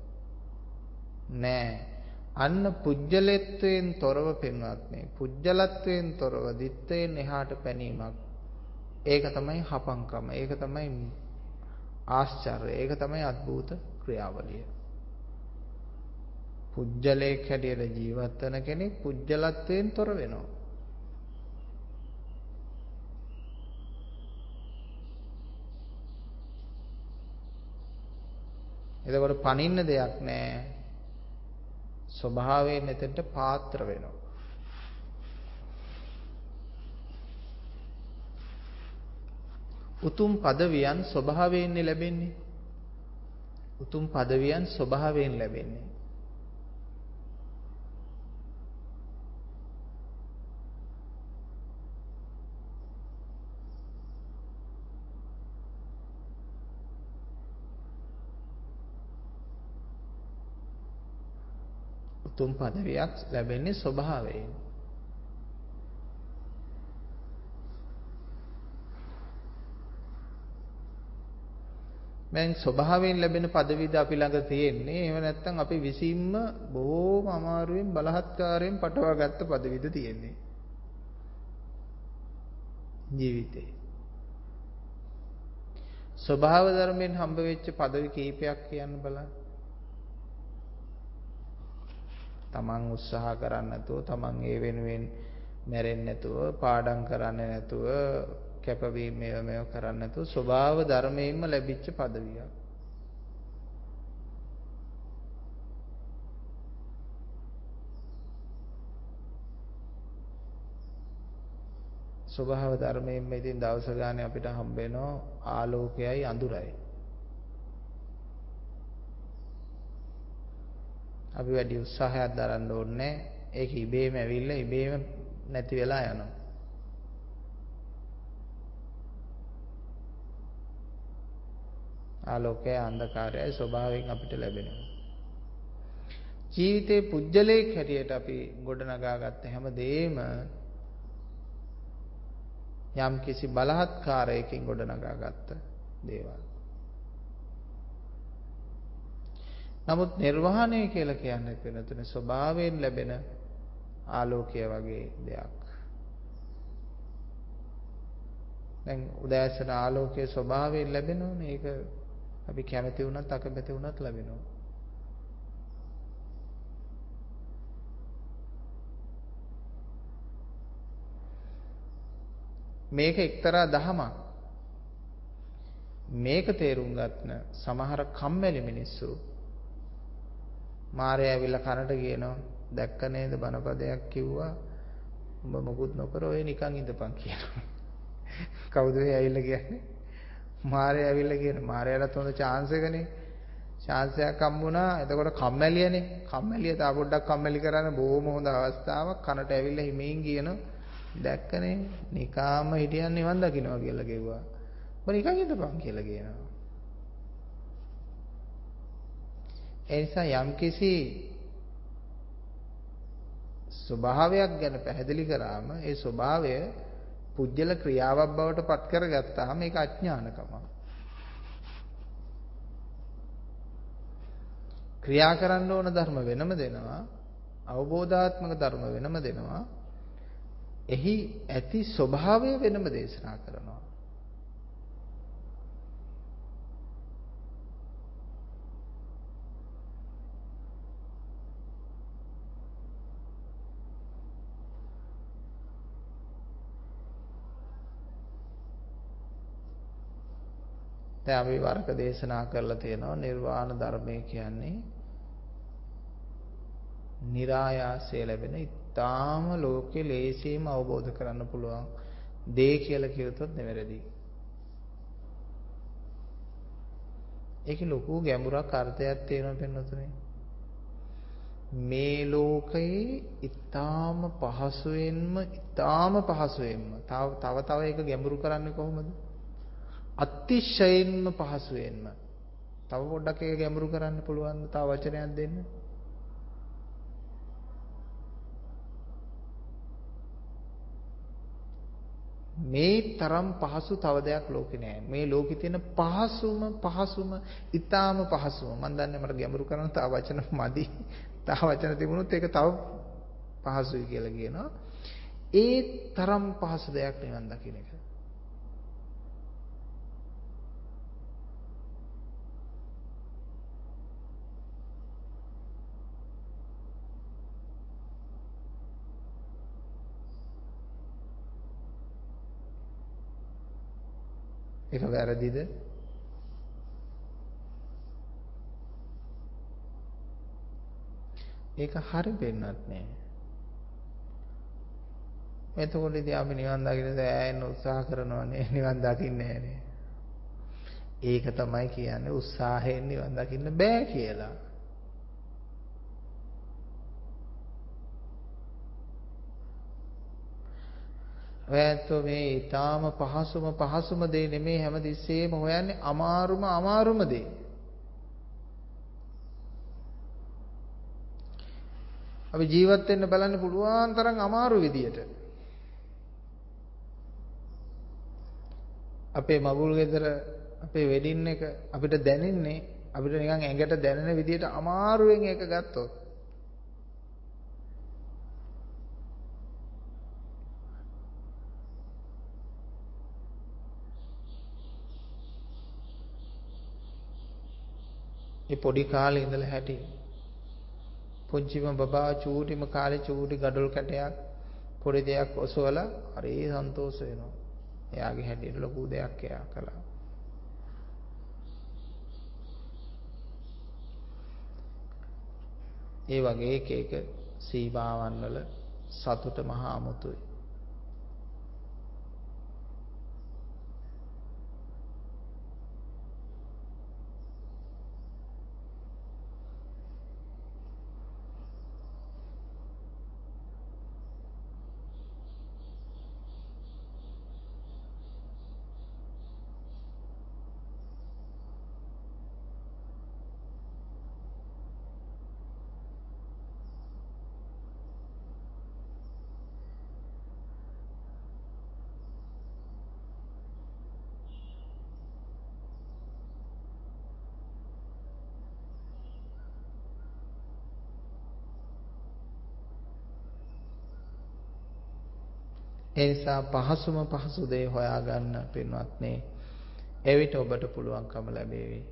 Speaker 1: නෑ. අන්න පුජ්‍යලත්වයෙන් තොරව පින්වත්නි, පුජ්‍යලත්වයෙන් තොරව ද්විත්වයෙන් එහාට පැනීමක්. ඒක තමයි හපංකම. ඒක තමයි ආශ්චර්යය. ඒක තමයි අద్భుත ක්‍රියාවලිය. පුජ්‍යලයක් හැටියට ජීවත් වෙන කෙනෙක් පුජ්‍යලත්වයෙන් තොර වෙනවා. එතකොට පනින්න දෙයක් නැහැ. ස්වභාවයෙන් එතෙන්ට පාත්‍ර වෙනවා. උතුම් පදවියන් ස්වභාවයෙන් ලැබෙන්නේ. උතුම් පදවියන් ස්වභාවයෙන් ලැබෙන්නේ. උතුම් පදවියක් ලැබෙන්නේ ස්වභාවයෙන්. දැන් ස්වභාවයෙන් ලැබෙන පදවිද අපි ළඟ තියෙන්නේ. එහෙම නැත්නම් අපි විසින්ම බොහෝම අමාරුවෙන් බලහත්කාරයෙන් පටවා ගත්ත පදවිද තියෙන්නේ ජීවිතේ. ස්වභාව ධර්මයෙන් හම්බ වෙච්ච පදවි කීපයක් කියන්න බලන්න. තමන් උත්සාහ කරන්නේ නැතුව, තමන් ඒ වෙනුවෙන් මැරෙන්නේ නැතුව, පාඩම් කරන්නේ නැතුව, කැපවීම මේව මේව කරන්නේ නැතුව ස්වභාව ධර්මයෙන්ම ලැබිච්ච පදවියක්. ස්වභාව ධර්මයෙන්ම ඉතින් දවස ගානේ අපිට හම්බ වෙනවා ආලෝකයයි අඳුරයි. අපි වැඩි උත්සාහයක් දරන්න ඕනේ. ඒක ඉබේම ඇවිල්ලා ඉබේම නැති වෙලා යනවා. ආලෝකය අන්ධකාරයයි ස්වභාවයෙන් අපිට ලැබෙනවා. ජීවිතේ පුජ්‍යලයක් හැටියට අපි ගොඩනගාගත්ත හැම දෙෙම යම් කිසි බලහත්කාරයකින් ගොඩනගාගත්ත දේවල්. නමුත් නිර්වාණය කියලා කියන්නේ වෙනතුනේ ස්වභාවයෙන් ලැබෙන ආලෝකය වගේ දෙයක්. දැන් උදෑසන ආලෝකයේ ස්වභාවයෙන් ලැබෙනවනේ. ඒක අපි කැමති වුණත් අකමැති වුණත් ලැබෙනවා. මේක එක්තරා දහමක්. මේක තේරුම් ගන්න සමහර කම්මැලි මිනිස්සු මාරය ඇවිල්ලා කනට කියනවා, දැක්ක නේද බණපදයක් කිව්වා, උඹ මොකුත් නොකර ඔය නිකන් ඉඳපන් කියනවා. කවුද ඒ ඇවිල්ලා කියන්නේ? මාරය ඇවිල්ලා කියන. මාරයලත් හොඳ chance එකනේ. chance එකක් හම්බුණා. එතකොට කම්මැලියනේ. කම්මැලිය තා පොඩ්ඩක් කම්මැලි කරන්න බොහොම හොඳ අවස්ථාවක්. කනට ඇවිල්ලා හිමින් කියන, දැක්කනේ නිකාම හිටියන් නිවන් දකින්නවා කියලා කිව්වා. ඔබ නිකන් ඉඳපන් කියලා කියනවා. ඒ නිසා යම්කිසි ස්වභාවයක් ගැන පැහැදිලි කරාම ඒ ස්වභාවය පුජ්‍යල ක්‍රියාවක් බවට පත් කරගත්තාම ඒක අඥානකම. ක්‍රියා කරන්න ඕන ධර්ම වෙනම දෙනවා, අවබෝධාත්මක ධර්ම වෙනම දෙනවා. එහි ඇති ස්වභාවය වෙනම දේශනා කරනවා. දැන් අපි වරක දේශනා කරලා තියෙනවා නිර්වාණ ධර්මය කියන්නේ નિરાයාසය ලැබෙන ඊටාම ලෝකේ ලේසියෙන්ම අවබෝධ කරන්න පුළුවන් දේ කියලා කියතොත් නෙවෙරදි. ඒකේ ලොකු ගැඹුරක් අර්ථයක් තියෙනවා පෙන්වතුනේ. මේ ලෝකයේ ඊටාම පහසුවෙන්ම ඊටාම පහසුවෙන්ම තව තව තව ඒක ගැඹුරු කරන්නේ කොහොමද? අතිශයින්ම පහසුවෙන්ම. තව පොඩ්ඩක් ඒක ගැඹුරු කරන්න පුළුවන් තව වචනයක් දෙන්න. මේ තරම් පහසු තව දෙයක් ලෝකේ නෑ. මේ ලෝකේ තියෙන පහසුම පහසුම ඊටාම පහසුම. මම දන්නේ මට ගැඹුරු කරන්න තව වචන මදි. තව වචන තිබුණොත් ඒක තව පහසුයි කියලා කියනවා. ඒ තරම් පහසු දෙයක් නිවන් දකින්න එක. ඒක වැරදිද? ඒක හරි වෙන්නත් නෑ. එතකොට ඉතින් අපි නිවන් දකින්න සෑහෙන උත්සාහ කරනවානේ නිවන් දකින්නේ නෑනේ. ඒක තමයි කියන්නේ උත්සාහයෙන් නිවන් දකින්න බෑ කියලා. ඔයත්ෝ මේ ඊටාම පහසුම පහසුම දේ නෙමේ හැමතිස්සෙම හොයන්නේ අමාරුම අමාරුම දේ. අපි ජීවත් වෙන්න බලන්න පුළුවන් තරම් අමාරු විදියට. අපේ මගුල් ගෙදර අපේ වෙඩින් එක අපිට දැනෙන්නේ අපිට නිකන් ඇඟට දැනෙන විදියට අමාරුවෙන් ඒක ගත්තොත් ඒ පොඩි කාලේ ඉඳලා හැටි පුංචිම බබා චූටිම කාලේ චූටි gadol කැටයක් පොඩි දෙයක් ඔසවලා හරි සන්තෝෂ වෙනවා. එයාගේ හැටියට ලොකු දෙයක් එයා කළා. ඒ වගේ එක එක සීමාවන් වල සතුට මහා අමුතුයි. ඒ නිසා පහසුම පහසු දේ හොයාගන්න පින්වත්නි එවිට ඔබට පුළුවන්කම ලැබේවි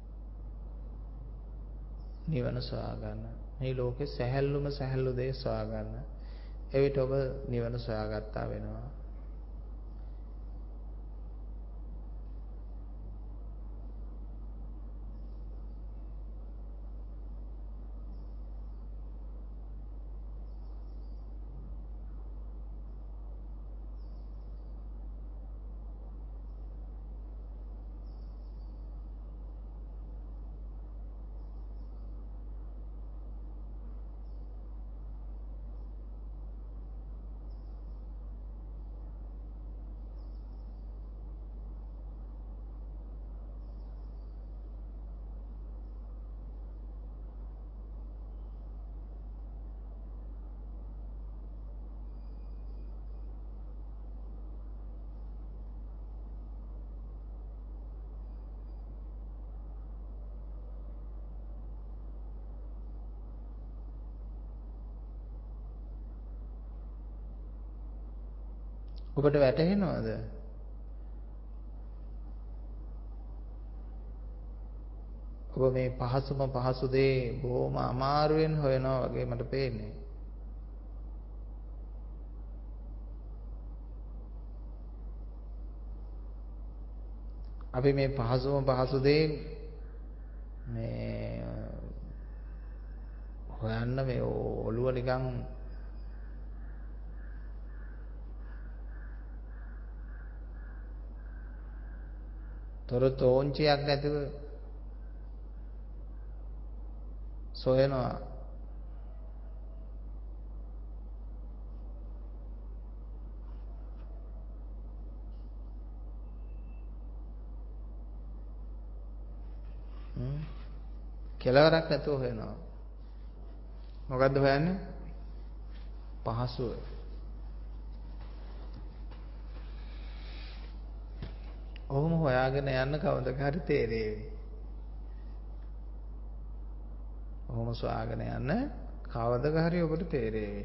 Speaker 1: නිවන සොයා ගන්න. මේ ලෝකේ සැහැල්ලුම සැහැල්ලු දේ සොයා ගන්න. එවිට ඔබ නිවන සොයාගත්තා වෙනවා. ඔබට වැටහෙනවද? ඔබ මේ පහසුම පහසු දේ බොහොම අමාරුවෙන් හොයනවා වගේ මට පේන්නේ. අපි මේ පහසුම පහසු දේ මේ හොයන්න මේ ඔළුව නිකන් තොර තෝංචියක් නැතුව සොයනවා. කෙලවරක් නැතුව හොයනවා. මොකද්ද හොයන්නේ? පහසුව. ඔහොම හොයාගෙන යන්න කවදක හරි තේරෙවි. ඔහොම සොයාගෙන යන්න කවදක හරි ඔබට තේරෙවි.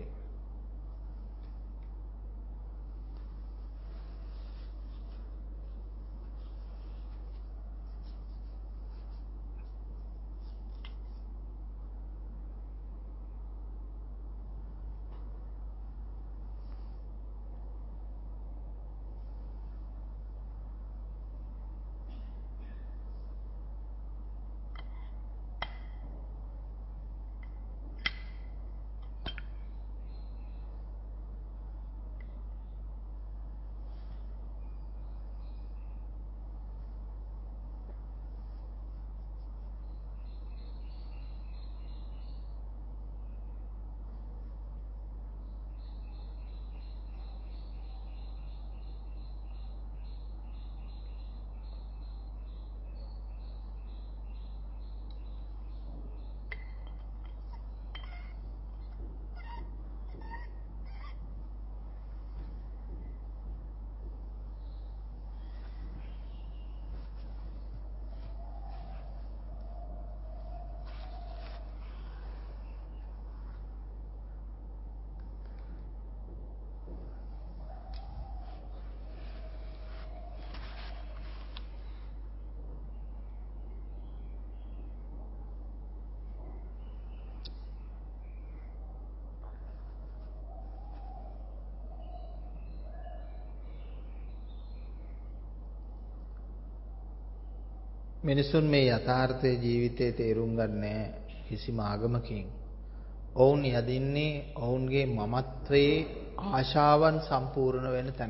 Speaker 1: මිනිසුන් මේ යථාර්ථයේ ජීවිතයේ තේරුම් ගන්නෑ කිසිම ආගමකින්. ඔවුන් යදින්නේ ඔවුන්ගේ මමත්වයේ ආශාවන් සම්පූර්ණ වෙන තැන.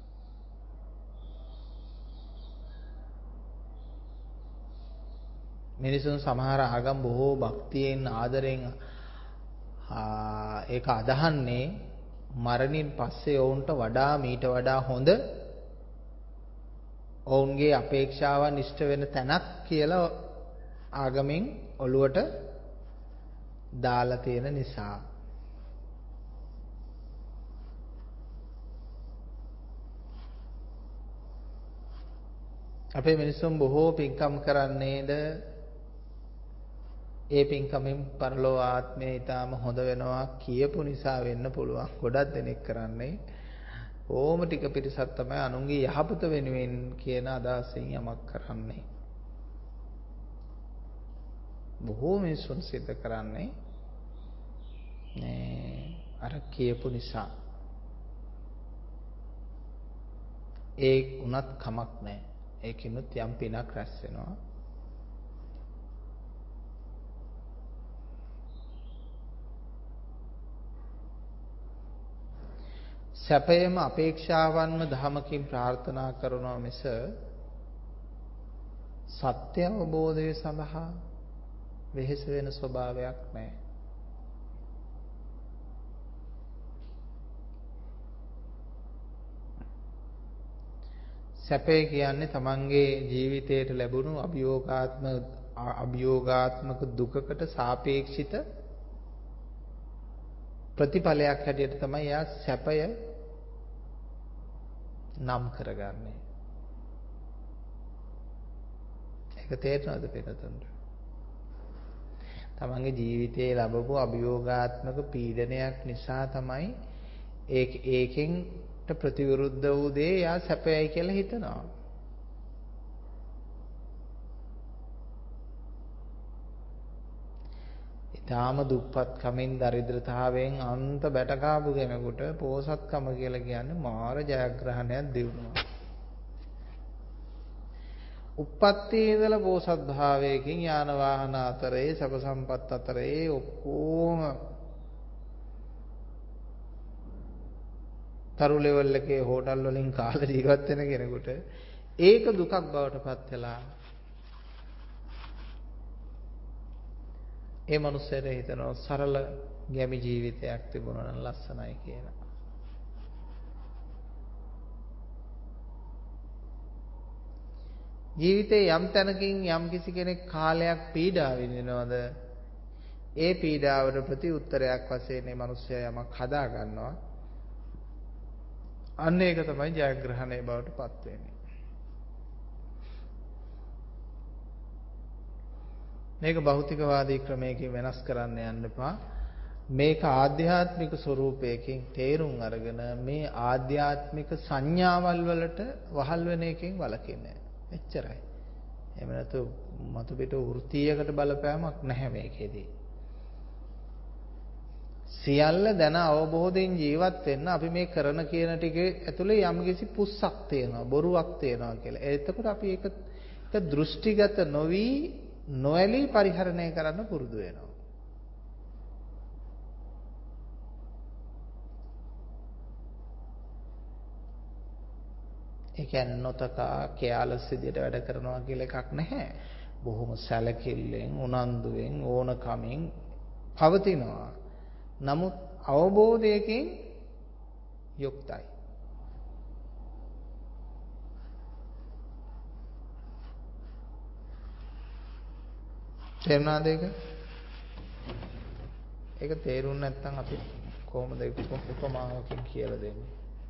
Speaker 1: මිනිසුන් සමහර ආගම් බොහෝ භක්තියෙන් ආදරෙන් ඒක අදහන්නේ මරණින් පස්සේ ඔවුන්ට වඩා මීට වඩා හොඳ ඔවුන්ගේ අපේක්ෂාවන් ඉෂ්ට වෙන තැනක් කියලා ආගමෙන් ඔළුවට දාලා තියෙන නිසා. අපේ මිනිසුන් බොහෝ පින්කම් කරන්නේද ඒ පින්කමෙන් පරලෝ ආත්මය ඊටාම හොඳ වෙනවා කියපු නිසා වෙන්න පුළුවන්. ගොඩක් දෙනෙක් කරන්නේ ඕම ටික පිරිසක් තමයි අනුන්ගේ යහපත වෙනුවෙන් කියන අදහසින් යමක් කරන්නේ. බොහෝ මිනිසුන් සිද්ධ කරන්නේ නේ අර කියපු නිසා. ඒ උනත් කමක් නැහැ. ඒකිනුත් යම් පිනක් රැස් වෙනවා. සැපයම අපේක්ෂාවන්ම ධමකින් ප්‍රාර්ථනා කරනවා මිස සත්‍ය අවබෝධය සඳහා වෙහෙස වෙන ස්වභාවයක් නැහැ. සැපය කියන්නේ තමන්ගේ ජීවිතයට ලැබුණු අභියෝගාත්මක අභියෝගාත්මක දුකකට සාපේක්ෂිත ප්‍රතිඵලයක් හැටියට තමයි යා සැපය නම් කරගන්නේ. ඒක තේරෙනවද පිටතට? තමන්ගේ ජීවිතයේ ලැබපු අභියෝගාත්මක පීඩනයක් නිසා තමයි ඒ ඒකෙන් ප්‍රතිවිරුද්ධ වූ දේ යා සැපයයි කියලා හිතනවා. ඊටාම දුප්පත් කමින් දරිද්‍රතාවයෙන් අන්ත බැටකාපු කෙනෙකුට පෝසත්කම කියලා කියන්නේ මාර ජයග්‍රහණයක් දිනුවා. උප්පත්තියේ ඉඳලා පෝසත් භාවයකින් යාන වාහන අතරේ සැප සම්පත් අතරේ ඔක්කොම තරු ලෙවල් එකේ හෝටල් වලින් කාලා ජීවත් වෙන කෙනෙකුට ඒක දුකක් බවට පත් වෙලා ඒ මනුස්සයාට හිතනවා සරල ගැමි ජීවිතයක් තිබුණා නම් ලස්සනයි කියලා. ජීවිතේ යම් තැනකින් යම් කිසි කෙනෙක් කාලයක් පීඩා විඳිනවද ඒ පීඩාවට ප්‍රති උත්තරයක් වශයෙන් මේ මනුස්සයා යමක් හදා ගන්නවා. අන්න ඒක තමයි ජයග්‍රහණය බවට පත් වෙන්නේ. මේක භෞතිකවාදී ක්‍රමයකින් වෙනස් කරන්න යන්න එපා. මේක ආධ්‍යාත්මික ස්වરૂපයකින් තේරුම් අරගෙන මේ ආධ්‍යාත්මික සංඥාවල් වලට වහල් වෙන එකෙන් වළකින්නේ. එච්චරයි. එහෙම නැතු මතු පිට වෘත්තීයකට බලපෑමක් නැහැ මේකෙදී. සියල්ල දැන අවබෝධයෙන් ජීවත් වෙන්න අපි මේ කරන කියන ටිකේ ඇතුලේ යම්කිසි පුස්සක් තියෙනවා, බොරුවක් තියෙනවා කියලා. එතකොට අපි ඒක දෘෂ්ටිගත නොවි නොඇලී පරිහරණය කරන්න පුරුදු වෙනවා. ඒ කියන්නේ නොතකා කෙයාලස් විදියට වැඩ කරනවා කියලා එකක් නැහැ. බොහොම සැලකිල්ලෙන්, උනන්දුවෙන්, ඕනකමින් පවතිනවා. නමුත් අවබෝධයකින් යුක්තයි. තේරුණාද ඒක? ඒක තේරුම් නැත්නම් අපි කොහොමද උපමාවකින් කියලා දෙන්නේ?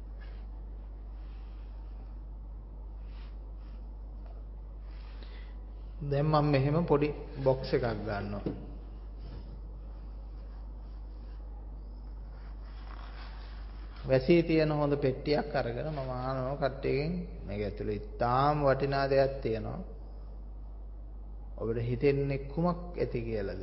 Speaker 1: දැන් මම මෙහෙම පොඩි බොක්ස් එකක් ගන්නවා. වැසී තියෙන හොඳ පෙට්ටියක් අරගෙන මම අහනවා කට්ටියගෙන් මේක ඇතුලේ ඉතාම වටිනා දෙයක් තියෙනවා. ඔබට හිතෙන්නේ කුමක් ඇති කියලාද?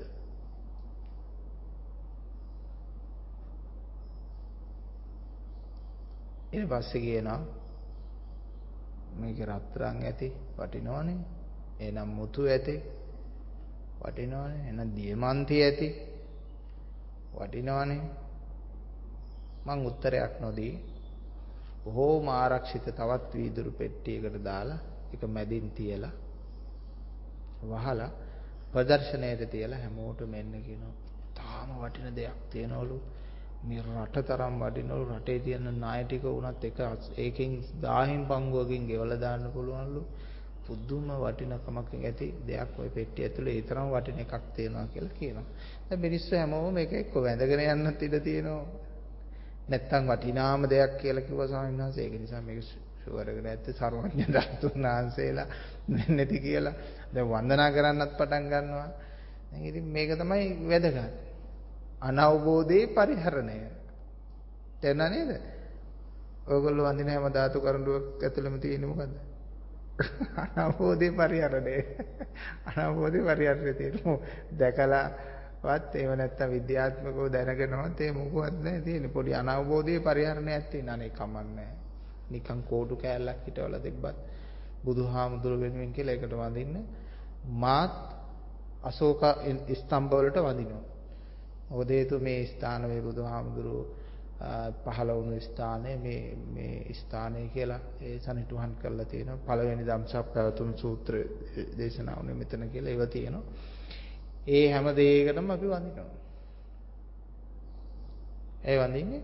Speaker 1: ඊට පස්සේ කියනවා මේක රත්තරන් ඇති වටිනවනේ. එහෙනම් මුතු ඇති වටිනවනේ. එහෙනම් දියමන්ති ඇති වටිනවනේ. මං උත්තරයක් නොදී බොහෝම ආරක්ෂිත තවත් වීදුරු පෙට්ටියකට දාලා ඒක මැදින් තියලා වහලා ප්‍රදර්ශනයට තියලා හැමෝටම එන්න කියනවා. තාම වටින දෙයක් තියනවලු. මේ රටතරම් වටිනවලු. රටේ තියෙන ණය ටික උනත් එක ඒකෙන් දහයෙන් පංගුවකින් ගෙවලා දාන්න පුළුවන්ලු. පුදුම වටිනකමක් ඇති දෙයක් ওই පෙට්ටිය ඇතුලේ ඒ තරම් වටින එකක් තියෙනවා කියලා කියනවා. දැන් මිනිස්සු හැමෝම මේක එක්ක වැඳගෙන යන්නත් ඉඩ තියෙනවා. නැත්තම් වටිනාම දෙයක් කියලා කිව්වා ස්වාමීන් වහන්සේ. ඒක නිසා මේක ෂුවර් එක නැත්තේ සර්වඥ ධාතුන් වහන්සේලා නැති කියලා. දැන් වන්දනා කරන්නත් පටන් ගන්නවා. දැන් ඉතින් මේක තමයි වැදගත්. අනවබෝධයේ පරිහරණය. තේරුණා නේද? ඔයගොල්ලෝ වන්දින හැම ධාතු කරඬුවක් ඇතුළෙම තියෙන්නේ මොකද්ද? අනවබෝධයේ පරිහරණය. අනවබෝධයේ පරිහරණය තියෙනවා. දැකලාවත් ඒව නැත්තම් විද්‍යාත්මකව දැනගෙනවත් ඒ මොකවත් නැහැ තියෙන්නේ. පොඩි අනවබෝධයේ පරිහරණයක් තියෙන. අනේ කමන්නේ. නිකන් කෝටු කෑල්ලක් හිටවලා තිබ්බත් බුදුහාමුදුර වෙනුවෙන් කියලා ඒකට වඳින්න මාත් අශෝක ස්තම්භ වලට වඳිනවා. මොකද හේතුව මේ ස්ථානයේ බුදුහාමුදුරුවෝ පහළ වුණු ස්ථානය මේ මේ ස්ථානය කියලා ඒ සනිටුහන් කරලා තියෙනවා. පළවෙනි ධම්සක් පැවතුම් සූත්‍ර දේශනාවනේ මෙතන කියලා ඒව තියෙනවා. ඒ හැම දෙයකටම අපි වඳිනවා. ඒ වඳින්නේ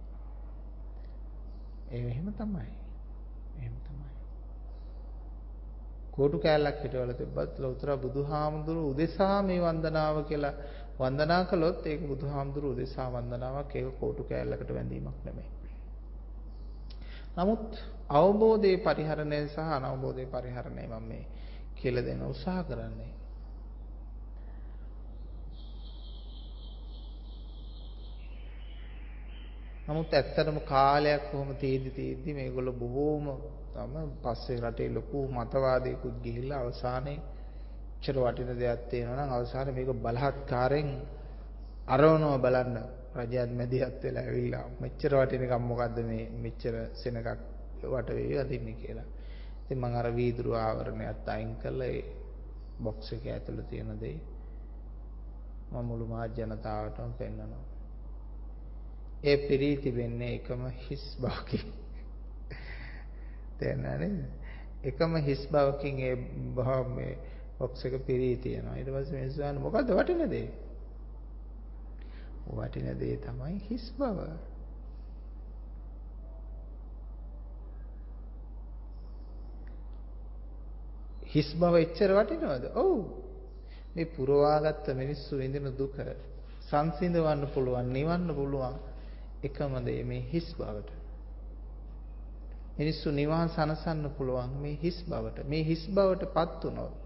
Speaker 1: ඒ එහෙම තමයි. එහෙම තමයි. කෝටු කෑල්ලක් හිටවල තිබ්බත් ලෞතර බුදුහාමුදුරුවෝ උදෙසා මේ වන්දනාව කියලා වන්දනා කළොත් ඒක බුදුහාමුදුරුවෝ උදෙසා වන්දනාවක්. ඒක කෝටු කෑල්ලකට වැඳීමක් නෙමෙයි. නමුත් අවබෝධයේ පරිහරණය සහ අනවබෝධයේ පරිහරණය මම මේ කියලා දෙන්න උත්සාහ කරන්නේ. නමුත් ඇත්තටම කාලයක් කොහොම තීදි තීදි මේගොල්ලෝ බොහෝම තම පස්සේ රටේ ලොකු මතවාදයකුත් ගිහිල්ලා අවසානයේ චර වටින දෙයක් තියෙනවා නම් අවසානයේ මේක බලහත්කාරයෙන් අරවනවා බලන්න රජයත් මැදිහත් වෙලා ඇවිල්ලා මෙච්චර වටිනකම් මොකද්ද මේ මෙච්චර සෙනගක් වට වෙවි අදින්නේ කියලා. ඉතින් මම අර වීදුරු ආවරණයත් අයින් කරලා ඒ බොක්ස් එකේ ඇතුළේ තියෙන දේ මම මුළු මහත් ජනතාවටම පෙන්නනවා. ඒ පිරී තිබෙන්නේ එකම හිස් බවකින්. තේරුණා නේද? එකම හිස් බවකින් ඒ භව මේ බොක්ස් එක පිරී තියෙනවා. ඊට පස්සේ මිනිස්සු අහන මොකද්ද වටින දේ? වටින දේ තමයි හිස් බව. හිස් බව එච්චර වටිනවද? ඔව්. මේ පුරවාගත්ත මිනිස්සු විඳින දුක සංසිඳවන්න පුළුවන්, නිවන්න පුළුවන් එකම දේ මේ හිස් බවට. මිනිස්සු නිවන් සනසන්න පුළුවන් මේ හිස් බවට. මේ හිස් බවටපත් වුණොත්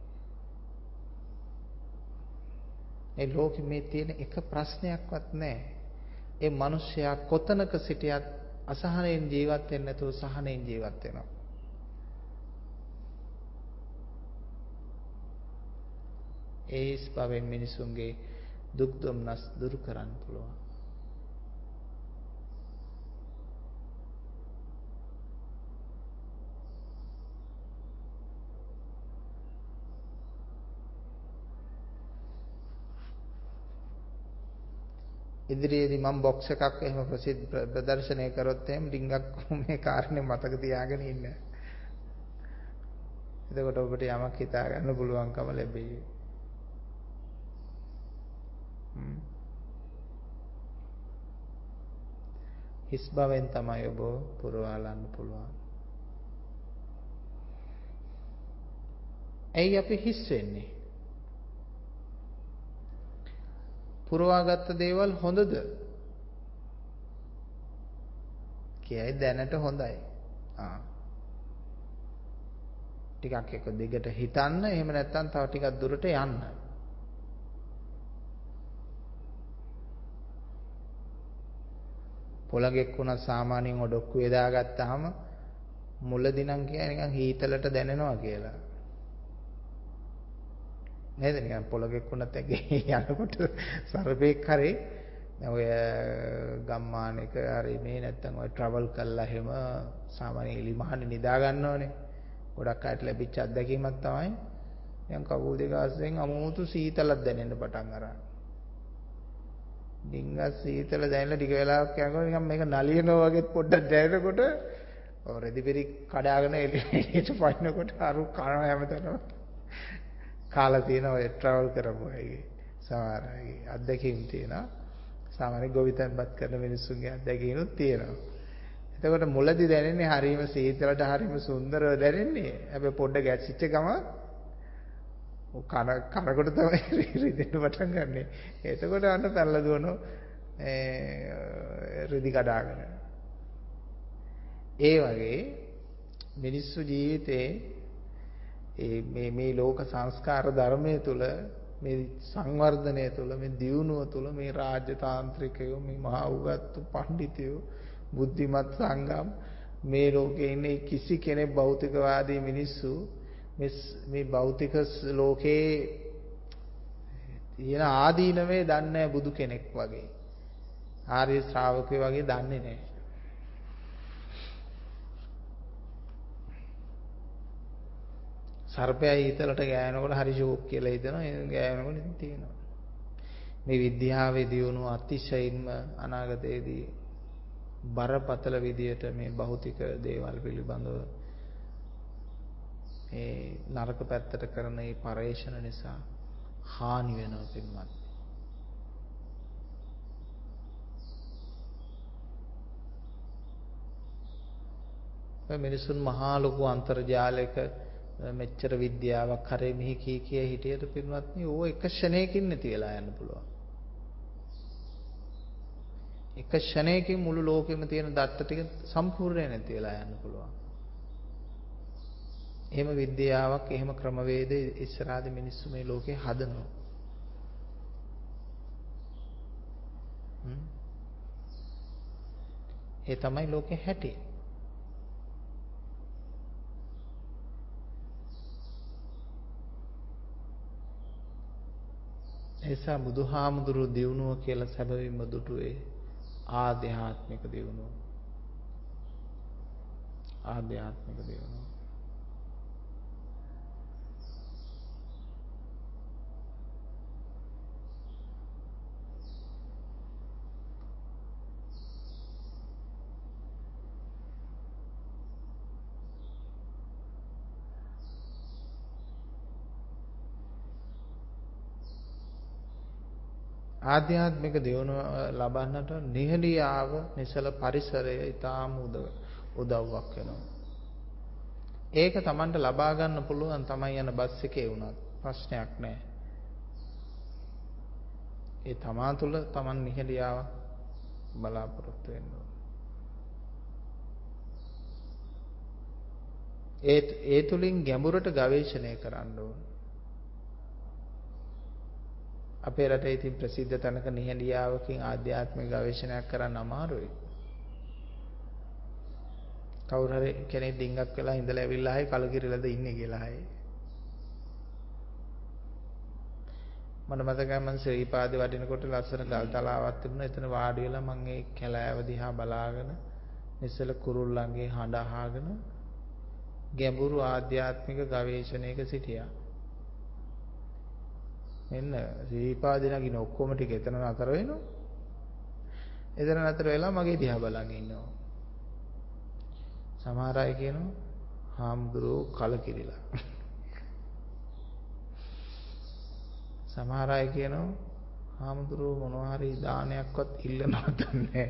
Speaker 1: මේ ලෝකෙ මේ තියෙන එක ප්‍රශ්නයක්වත් නැහැ. ඒ මිනිස්සයා කොතනක සිටියත් අසහනෙන් ජීවත් වෙන්නේ නැතුව සහනෙන් ජීවත් වෙනවා. ඒ හිස් බවෙන් මිනිසුන්ගේ දුක් දුම්නස් දුරු කරන්න පුළුවන්. ඉදිරියේදී මම බොක්ස් එකක් එහෙම ප්‍රසිද්ධ ප්‍රදර්ශනය කරොත් එහෙම ඩිංගක් මේ කාරණේ මතක තියාගෙන ඉන්න. එතකොට ඔබට යමක් හිතා ගන්න පුළුවන්කම ලැබෙයි. හිස් බවෙන් තමයි ඔබ පුරවාලන්න පුළුවන්. ඇයි අපි හිස් වෙන්නේ? පුරවාගත්ත දේවල් හොඳද? කියයි දැනට හොඳයි. ආ. ටිකක් එක දිගට හිතන්න, එහෙම නැත්නම් තව ටිකක් දුරට යන්න. පොළගෙක් වුණා සාමාන්‍යයෙන් ඔඩොක්කුවේ දාගත්තාම මුලදී නම් කියන්නේ නිකන් හීතලට දැනෙනවා කියලා. නේද? නිකන් පොළගෙක් වුණත් ඇගේ යනකොට සර්පෙක් හරි ඔය ගම්මානයක හරි මේ නැත්තම් ඔය ට්‍රැවල් කරලා එහෙම සාමාන්‍ය එලිමහනේ නිදා ගන්නවනේ. ගොඩක් අයට ලැබිච්ච අත්දැකීමක් තමයි නිකන් කවුල් දෙක ආසෙන් අමුතු සීතලක් දැනෙන්න පටන් අරන්. ඩිංගස් සීතල දැනෙලා ටික වෙලාවක් යනකොට නිකන් මේක නලියනවා වගේ පොඩ්ඩක් දැනෙනකොට ඔය රෙදිපිරි කඩාගෙන එළියට පයින්නකොට අරු කන හැමතැනම කාලා තියෙන ඔය ට්‍රැවල් කරපු අයගේ සමහර අයගේ අත්දැකීම් තියෙනවා. සාමාන්‍ය ගොවිතැන්පත් කරන මිනිස්සුන්ගේ අත්දැකීම්ත් තියෙනවා. එතකොට මුලදී දැනෙන්නේ හරීම සීතලට හරීම සුන්දරව දැනෙන්නේ. හැබැයි පොඩ්ඩක් ගැස්සිච්ච ගම කන කනකොට තමයි රිදෙන්න පටන් ගන්නෙ. එතකොට අන්න පැනලා දුවනවා ඒ රිදි කඩාගෙන. ඒ වගේ මිනිස්සු ජීවිතේ ඒ මේ මේ ලෝක සංස්කාර ධර්මයේ තුල මේ සංවර්ධනය තුල මේ දියුණුව තුල මේ රාජ්‍ය තාන්ත්‍රිකයෝ මේ මහා උගත්තු පඬිතුයෝ බුද්ධිමත් සංගම් මේ ලෝකේ ඉන්නේ කිසි කෙනෙක් භෞතිකවාදී මිනිස්සු මේ මේ භෞතික ලෝකේ තියෙන ආදීනවේ දන්නේ බුදු කෙනෙක් වගේ ආර්ය ශ්‍රාවකයෝ වගේ දන්නේ නැහැ. සර්පයා ඊතලට ගෑනකොට හරි ෂෝක් කියලා හිතනවා. ඒ ගෑනකොට ඉතින් තියෙනවා. මේ විද්‍යාවේ දියුණුව අතිශයින්ම අනාගතයේදී බරපතල විදියට මේ භෞතික දේවල් පිළිබඳව මේ නරක පැත්තට කරන මේ පරේෂණ නිසා හානි වෙනවා පින්වත්. මේ මිනිසුන් මහා ලොකු අන්තර්ජාලයක මෙච්චර විද්‍යාවක් හරි මෙහි කී කිය හිටියට පින්වත්නි ඕව එක ෂණයකින් නැති වෙලා යන්න පුළුවන්. එක ෂණයකින් මුළු ලෝකෙම තියෙන දත්ත ටික සම්පූර්ණයෙන් නැති වෙලා යන්න පුළුවන්. එහෙම විද්‍යාවක් එහෙම ක්‍රමවේද ඉස්සරහදී මිනිස්සු මේ ලෝකේ හදනවා. ඒ තමයි ලෝකේ හැටි. එසා බුදුහාමුදුරු දියුණුව කියලා සැබවින්ම දුටුවේ ආධ්‍යාත්මික දියුණුව. ආධ්‍යාත්මික දියුණුව. ආධ්‍යාත්මික දියුණුව ලබන්නට නිහඬියාව නිසල පරිසරය ඊටාම උදව්වක් වෙනවා. ඒක Tamanට ලබා ගන්න පුළුවන් තමයි යන බස් එකේ වුණත් ප්‍රශ්නයක් නැහැ. ඒ තමා තුළ Taman නිහඬියාව බලාපොරොත්තු වෙන්න ඕන. ඒ ඒ තුලින් ගැඹුරට ගවේෂණය කරන්න ඕන. අපේ රටේ ඉතින් ප්‍රසිද්ධ තැනක නිහඬියාවකින් ආධ්‍යාත්මික ගවේෂණයක් කරන්න අමාරුයි. කවුරු හරි කෙනෙක් ඩිංගක් වෙලා ඉඳලා ඇවිල්ලා ආයේ කලකිරිලාද ඉන්නේ කියලා ආයේ. මට මතකයි මම ශ්‍රීපාදේ වඩිනකොට ලස්සන ගල් තලාවක් තිබුණා. එතන වාඩි වෙලා මම ඒ කැලෑව දිහා බලාගෙන ඉස්සෙල්ල කුරුල්ලන්ගේ හඬ අහගෙන ගැඹුරු ආධ්‍යාත්මික ගවේෂණයක සිටියා. එන්න ශ්‍රීපාදේ නගින ඔක්කොම ටික එතන නතර වෙනවා. එතන නතර වෙලා මගේ දිහා බලන් ඉන්නවා. සමහර අය කියනවා හාමුදුරුවෝ කලකිරිලා. සමහර අය කියනවා හාමුදුරුවෝ මොනවා හරි දානයක්වත් ඉල්ලනවද නැහැ.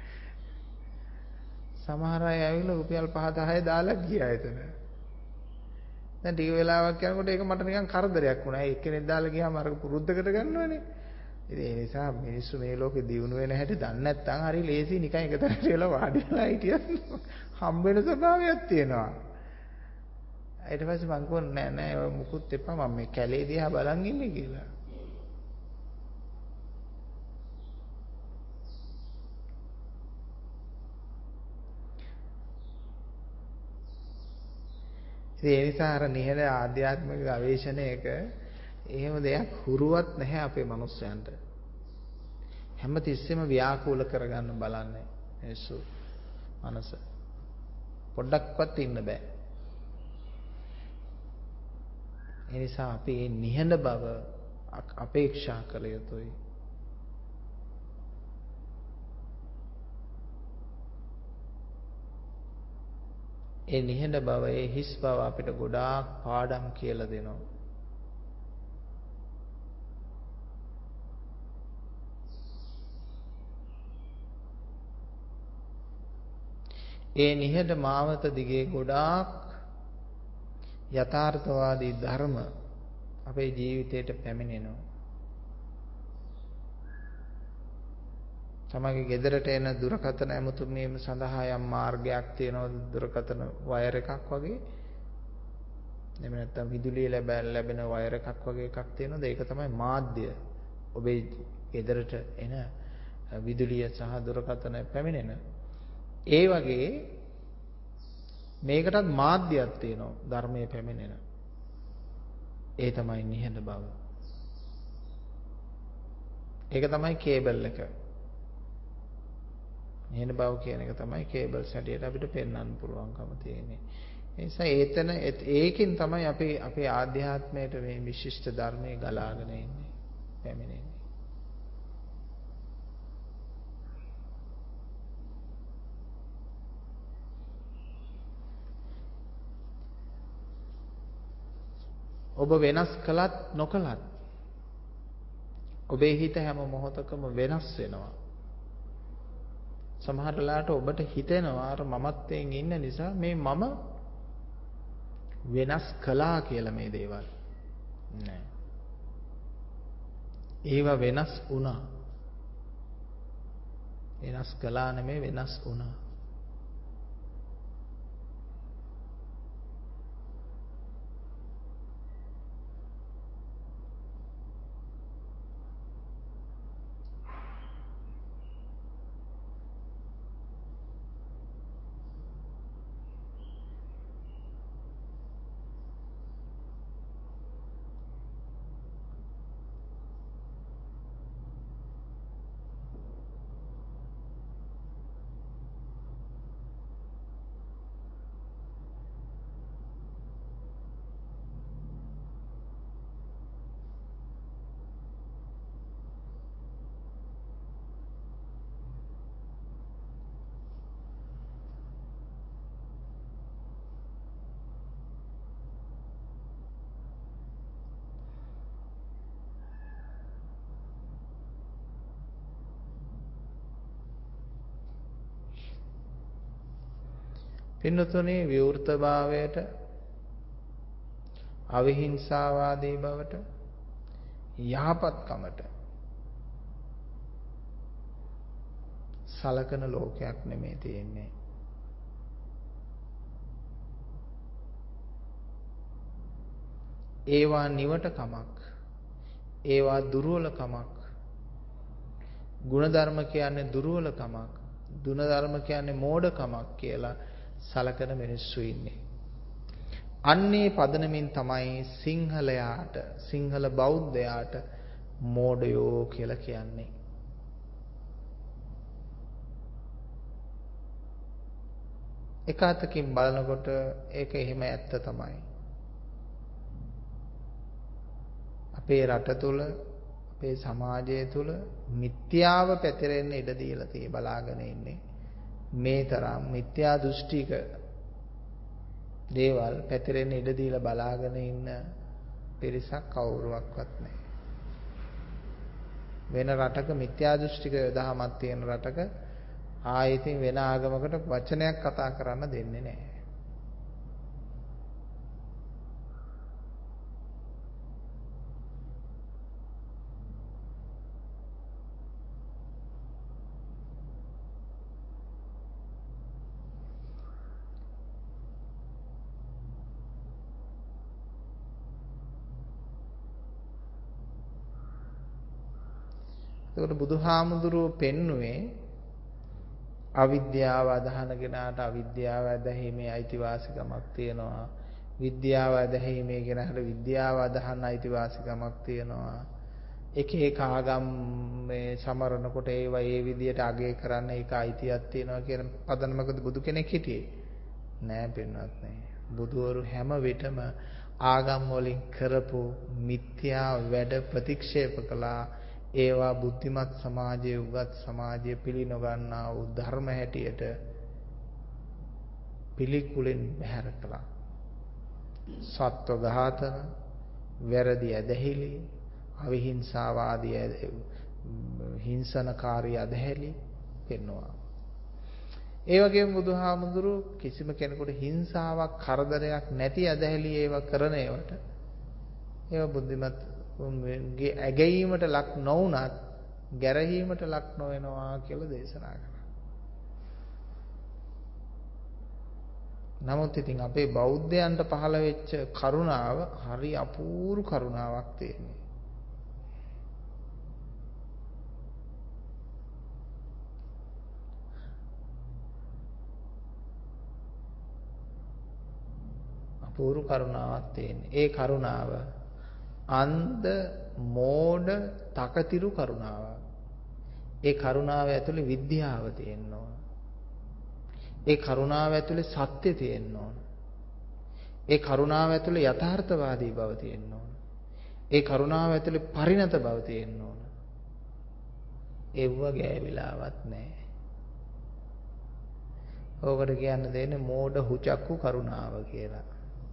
Speaker 1: සමහර අය ඇවිල්ලා රුපියල් පහ දහය දාලා ගියා එතන. දැන් ටික වෙලාවක් යනකොට ඒක මට නිකන් කරදරයක් වුණා. ඒ එක්කෙනෙක් දාලා ගියාම අර පුරුද්දකට ගන්නවනේ. ඉතින් ඒ නිසා මිනිස්සු මේ ලෝකේ දියුණු වෙන හැටි දන්නේ නැත්නම් හරි ලේසි නිකන් එක තැනට වෙලා වාඩි වෙලා හිටියත් හම්බ වෙන ස්වභාවයක් තියෙනවා. ඊට පස්සේ මං කිව්වා නෑ නෑ ඔය මුකුත් එපා මම මේ කැලේ දිහා බලන් ඉන්නේ කියලා. ඒ නිසා අර නිහඬ ආධ්‍යාත්මික ගවේෂණයක එහෙම දෙයක් හුරුවත් නැහැ අපේ මිනිස්සුන්ට. හැම තිස්සෙම ව්‍යාකූල කරගන්න බලන්නේ මිනිස්සු මනස. පොඩ්ඩක්වත් ඉන්න බෑ. ඒ නිසා අපි මේ නිහඬ බව අපේක්ෂා කළ යුතුයි. ඒ නිහඬ බව, ඒ හිස් බව අපිට ගොඩාක් පාඩම් කියලා දෙනවා. ඒ නිහඬ මාවත දිගේ ගොඩාක් යථාර්ථවාදී ධර්ම අපේ ජීවිතයට පැමිණෙනවා. තමගේ ගෙදරට එන දුරකථන ඇමතුමීම සඳහා යම් මාර්ගයක් තියෙනවා, දුරකථන වයර් එකක් වගේ. එහෙම නැත්නම් විදුලිය ලැබෙන වයර් එකක් වගේ එකක් තියෙනවා. ඒක තමයි මාධ්‍ය. ඔබේ ගෙදරට එන විදුලිය සහ දුරකථන පැමිණෙන. ඒ වගේ මේකටත් මාධ්‍යයක් තියෙනවා, ධර්මයේ පැමිණෙන. ඒ තමයි නිහඬ බව. ඒක තමයි කේබල් එක. නිහඬ බව කියන එක තමයි කේබල් සැටියට අපිට පෙන්වන්න පුළුවන්කම තියෙන්නේ. ඒ නිසා ඒතන ඒකෙන් තමයි අපි අපේ ආධ්‍යාත්මයට මේ විශිෂ්ට ධර්මයේ ගලාගෙන ඉන්නේ, පැමිණෙන්නේ. ඔබ වෙනස් කළත් නොකළත් ඔබේ හිත හැම මොහොතකම වෙනස් වෙනවා. සමහර වෙලාවට ඔබට හිතෙනවා අර මමත්වයෙන් ඉන්න නිසා මේ මම වෙනස් කළා කියලා මේ දේවල්. නෑ. ඒවා වෙනස් වුණා. වෙනස් කළා නෙමෙයි වෙනස් වුණා. පින්නතුනේ විවෘතභාවයට අවිහිංසාවාදී බවට යහපත්කමට සලකන ලෝකයක් නෙමේ තියෙන්නේ. ඒවා නිවටකමක්, ඒවා දුර්වලකමක්. ගුණධර්ම කියන්නේ දුර්වලකමක්, ගුණධර්ම කියන්නේ මෝඩකමක් කියලා සලකන මිනිස්සු ඉන්නේ. අන්නේ පදනමින් තමයි සිංහලයාට, සිංහල බෞද්ධයාට මෝඩයෝ කියලා කියන්නේ. එක අතකින් බලනකොට ඒක එහෙම ඇත්ත තමයි. අපේ රට තුල, අපේ සමාජය තුල මිත්‍යාව පැතිරෙන්න ඉඩ දීලා tie බලාගෙන ඉන්නේ. මේ තරම් මිත්‍යා දෘෂ්ටික දේවල් පැතිරෙන්න ඉඩ දීලා බලාගෙන ඉන්න පිරිසක් කවුරුවක්වත් නැහැ. වෙන රටක මිත්‍යා දෘෂ්ටික දහමක් තියෙන රටක ආයෙත් වෙන ආගමකට වචනයක් කතා කරන්න දෙන්නේ නැහැ. ඒකට බුදුහාමුදුරුවෝ පෙන්නුවේ අවිද්‍යාව අදහන කෙනාට අවිද්‍යාව ඇදහිීමේ අයිතිවාසිකමක් තියෙනවා. විද්‍යාව ඇදහිීමේ කෙනාට විද්‍යාව අදහන්න අයිතිවාසිකමක් තියෙනවා. එක එක ආගම් මේ සමරනකොට ඒවා ඒ විදියට අගය කරන්න ඒක අයිතියක් තියෙනවා කියන පදනමකද බුදු කෙනෙක් හිටියේ නෑ පින්වත් නෑ. බුදුවරු හැම විටම ආගම් වලින් කරපු මිත්‍යා වැඩ ප්‍රතික්ෂේප කළා. ඒවා බුද්ධිමත් සමාජයේ උගත් සමාජයේ පිළිනොගන්නා වූ ධර්ම හැටියට පිළිකුලෙන් බැහැර කළා. සත්ව ඝාතන, වැරදි ඇදහිලි, අවිහිංසාවාදී හිංසනකාරී ඇදහිලි පෙන්වනවා. ඒ වගේම බුදුහාමුදුරු කිසිම කෙනෙකුට හිංසාවක් කරදරයක් නැති ඇදහිලි ඒවා කරන ඒවට ඒවා බුද්ධිමත් ඇගීමට ලක් නොවුනත් ගැරහීමට ලක් නොවෙනවා කියලා දේශනා කළා. නමුත් ඉතින් අපේ බෞද්ධයන්ට පහළ වෙච්ච කරුණාව හරි අපූර්ව කරුණාවක් තියෙනවා. අපූර්ව කරුණාවක් තියෙනවා. ඒ කරුණාව අන්ධ මෝඩ තකතිරු කරුණාවක්. ඒ කරුණාව ඇතුලේ විද්‍යාව තියෙන්න ඕන. ඒ කරුණාව ඇතුලේ සත්‍ය තියෙන්න ඕන. ඒ කරුණාව ඇතුලේ යථාර්ථවාදී බව තියෙන්න ඕන. ඒ කරුණාව ඇතුලේ පරිණත බව තියෙන්න ඕන. ඒව ගෑවිලාවත් නැහැ. ඕකට කියන්න දෙන්නේ මෝඩ හුචක්කු කරුණාව කියලා.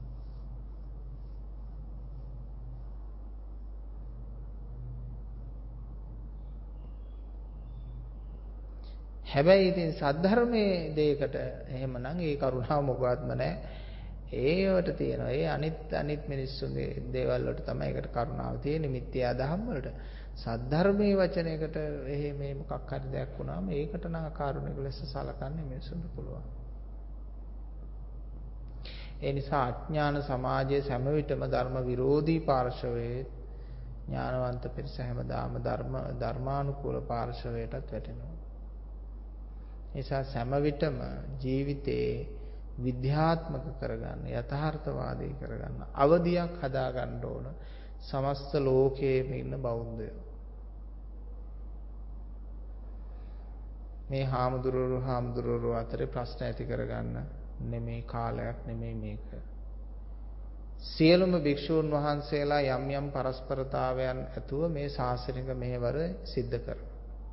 Speaker 1: හැබැයි ඉතින් සද්ධර්මයේ දෙයකට එහෙමනම් ඒ කරුණාව මොකවත්ම නැහැ. ඒවට තියෙනවා. ඒ අනිත් අනිත් මිනිස්සුන්ගේ දේවල් වලට තමයි ඒකට කරුණාව තියෙන්නේ මිත්‍යා දහම් වලට. සද්ධර්මයේ වචනයකට එහෙ මේ මොකක් හරි දෙයක් වුණාම ඒකට නම් කාරුණික ලෙස සලකන්නේ මිනිස්සුන්ට පුළුවන්. ඒ නිසා අඥාන සමාජයේ හැම විටම ධර්ම විරෝධී පාර්ශවයේ ඥානවන්ත පිරිස හැමදාම ධර්ම ධර්මානුකූල පාර්ශවයටත් වැටෙනවා. නිසා හැම විටම ජීවිතේ විද්‍යාත්මක කරගන්න, යථාර්ථවාදී කරගන්න, අවදියක් හදාගන්න ඕන සමස්ත ලෝකයේම ඉන්න බෞද්ධයෝ. මේ හාමුදුරුවෝ හාමුදුරුවෝ අතරේ ප්‍රශ්න ඇති කරගන්න නෙමේ කාලයක් නෙමේ මේක. සියලුම භික්ෂූන් වහන්සේලා යම් යම් පරස්පරතාවයන් ඇතුව මේ ශාසනික මෙහෙවර සිද්ධ කරනවා.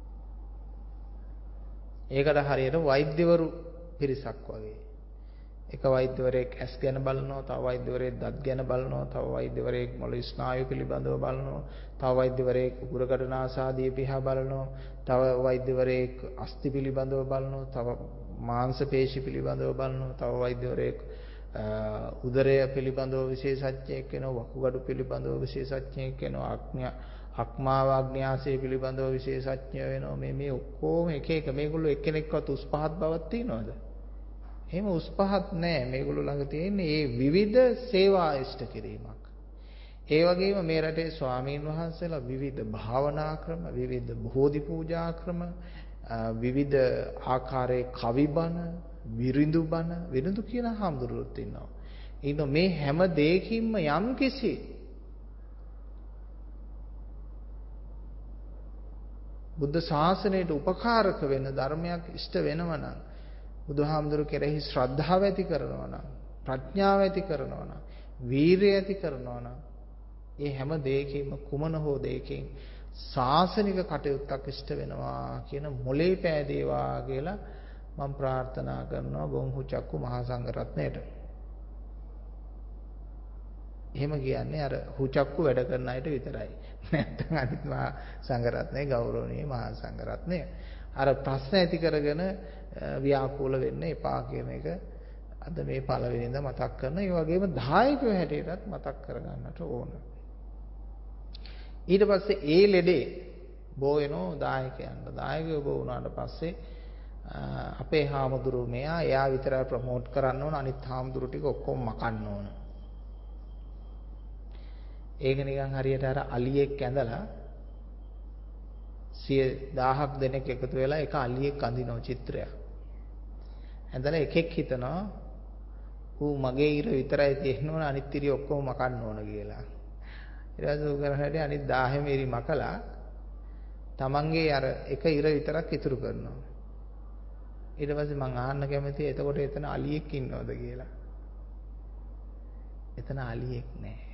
Speaker 1: ඒකට හරියට වෛද්‍යවරු පිරිසක් වගේ. එක වෛද්‍යවරයෙක් ඇස් ගැන බලනවා, තව වෛද්‍යවරයෙක් දත් ගැන බලනවා, තව වෛද්‍යවරයෙක් මොළේ ස්නායු පිළිබඳව බලනවා, තව වෛද්‍යවරයෙක් උගුරකටනාසාදිය පිහා බලනවා, තව වෛද්‍යවරයෙක් අස්ථි පිළිබඳව බලනවා, තව මාංශ පේශි පිළිබඳව බලනවා. තව වෛද්‍යවරයෙක් උදරය පිළිබඳව විශේෂඥයෙක් වෙනවා. වකුගඩු පිළිබඳව විශේෂඥයෙක් වෙනවා. අග්න්‍ය අක්මාවාග්න්‍යාසය පිළිබඳව විශේෂඥ වෙනවා. මේ මේ ඔක්කොම එක එක මේගොල්ලෝ එක්කෙනෙක්වත් උස් පහත් බවක් තියනවද? එහෙම උස් පහත් නැහැ. මේගොල්ලෝ ළඟ තියෙන්නේ මේ විවිධ සේවා ඉෂ්ට කිරීමක්. ඒ වගේම මේ රටේ ස්වාමීන් වහන්සේලා විවිධ භාවනා ක්‍රම, විවිධ බෝධි පූජා ක්‍රම, විවිධ ආකාරයේ කවි බණ, විරිඳු බණ, විරිඳු කියන හාමුදුරුවෝත් ඉන්නවා. ඊට මේ හැම දෙයකින්ම යම්කිසි බුද්ධ ශාසනයට උපකාරක වෙන ධර්මයක් ඉෂ්ට වෙනවා නම්, බුදුහාමුදුරු කෙරෙහි ශ්‍රද්ධාව ඇති කරනවා නම්, ප්‍රඥාව ඇති කරනවා නම්, වීරිය ඇති කරනවා නම්, ඒ හැම දෙයකින්ම කුමන හෝ දෙයකින් ශාසනික කටයුත්තක් ඉෂ්ට වෙනවා කියන මොලේ පෑදේවා කියලා මම ප්‍රාර්ථනා කරනවා බොහු චක්කු මහා සංඝරත්නයට. එහෙම කියන්නේ අර හුචක්කු වැඩ කරන අයට විතරයි. නැත්නම් අනිත් මහා සංඝරත්නයේ ගෞරවනීය මහා සංඝරත්නය අර ප්‍රශ්න ඇති කරගෙන ව්‍යාකූල වෙන්න එපා කියන එක අද මේ පළවෙනිද මතක් කරන. ඒ වගේම දායකයෝ හැටියටත් මතක් කරගන්නට ඕන. ඊට පස්සේ ඒ ලෙඩේ බෝ වෙනෝ දායකයන්ට. දායකයෝ බෝ වුණාට පස්සේ අපේ හාමුදුරුවෝ මෙයා එයා විතරයි ප්‍රොමෝට් කරන්න ඕන. අනිත් හාමුදුරුවෝ ටික ඔක්කොම මකන්න ඕන. ඒක නිකන් හරියට අර අලියෙක් ඇඳලා සිය දහයක් දෙනෙක් එකතු වෙලා එක අලියෙක් අඳිනවා චිත්‍රයක්. ඇඳලා එකෙක් හිතනවා ඌ මගේ ඉර විතරයි තියෙන්න ඕන අනිත් ඉරි ඔක්කොම මකන්න ඕන කියලා. ඊට පස්සේ ඌ කරන්නේ අනිත් දහයම ඉරි මකලා තමන්ගේ අර එක ඉර විතරක් ඉතුරු කරනවා. ඊට පස්සේ මං අහන්න කැමතියි එතකොට එතන අලියෙක් ඉන්නවද කියලා. එතන අලියෙක් නැහැ.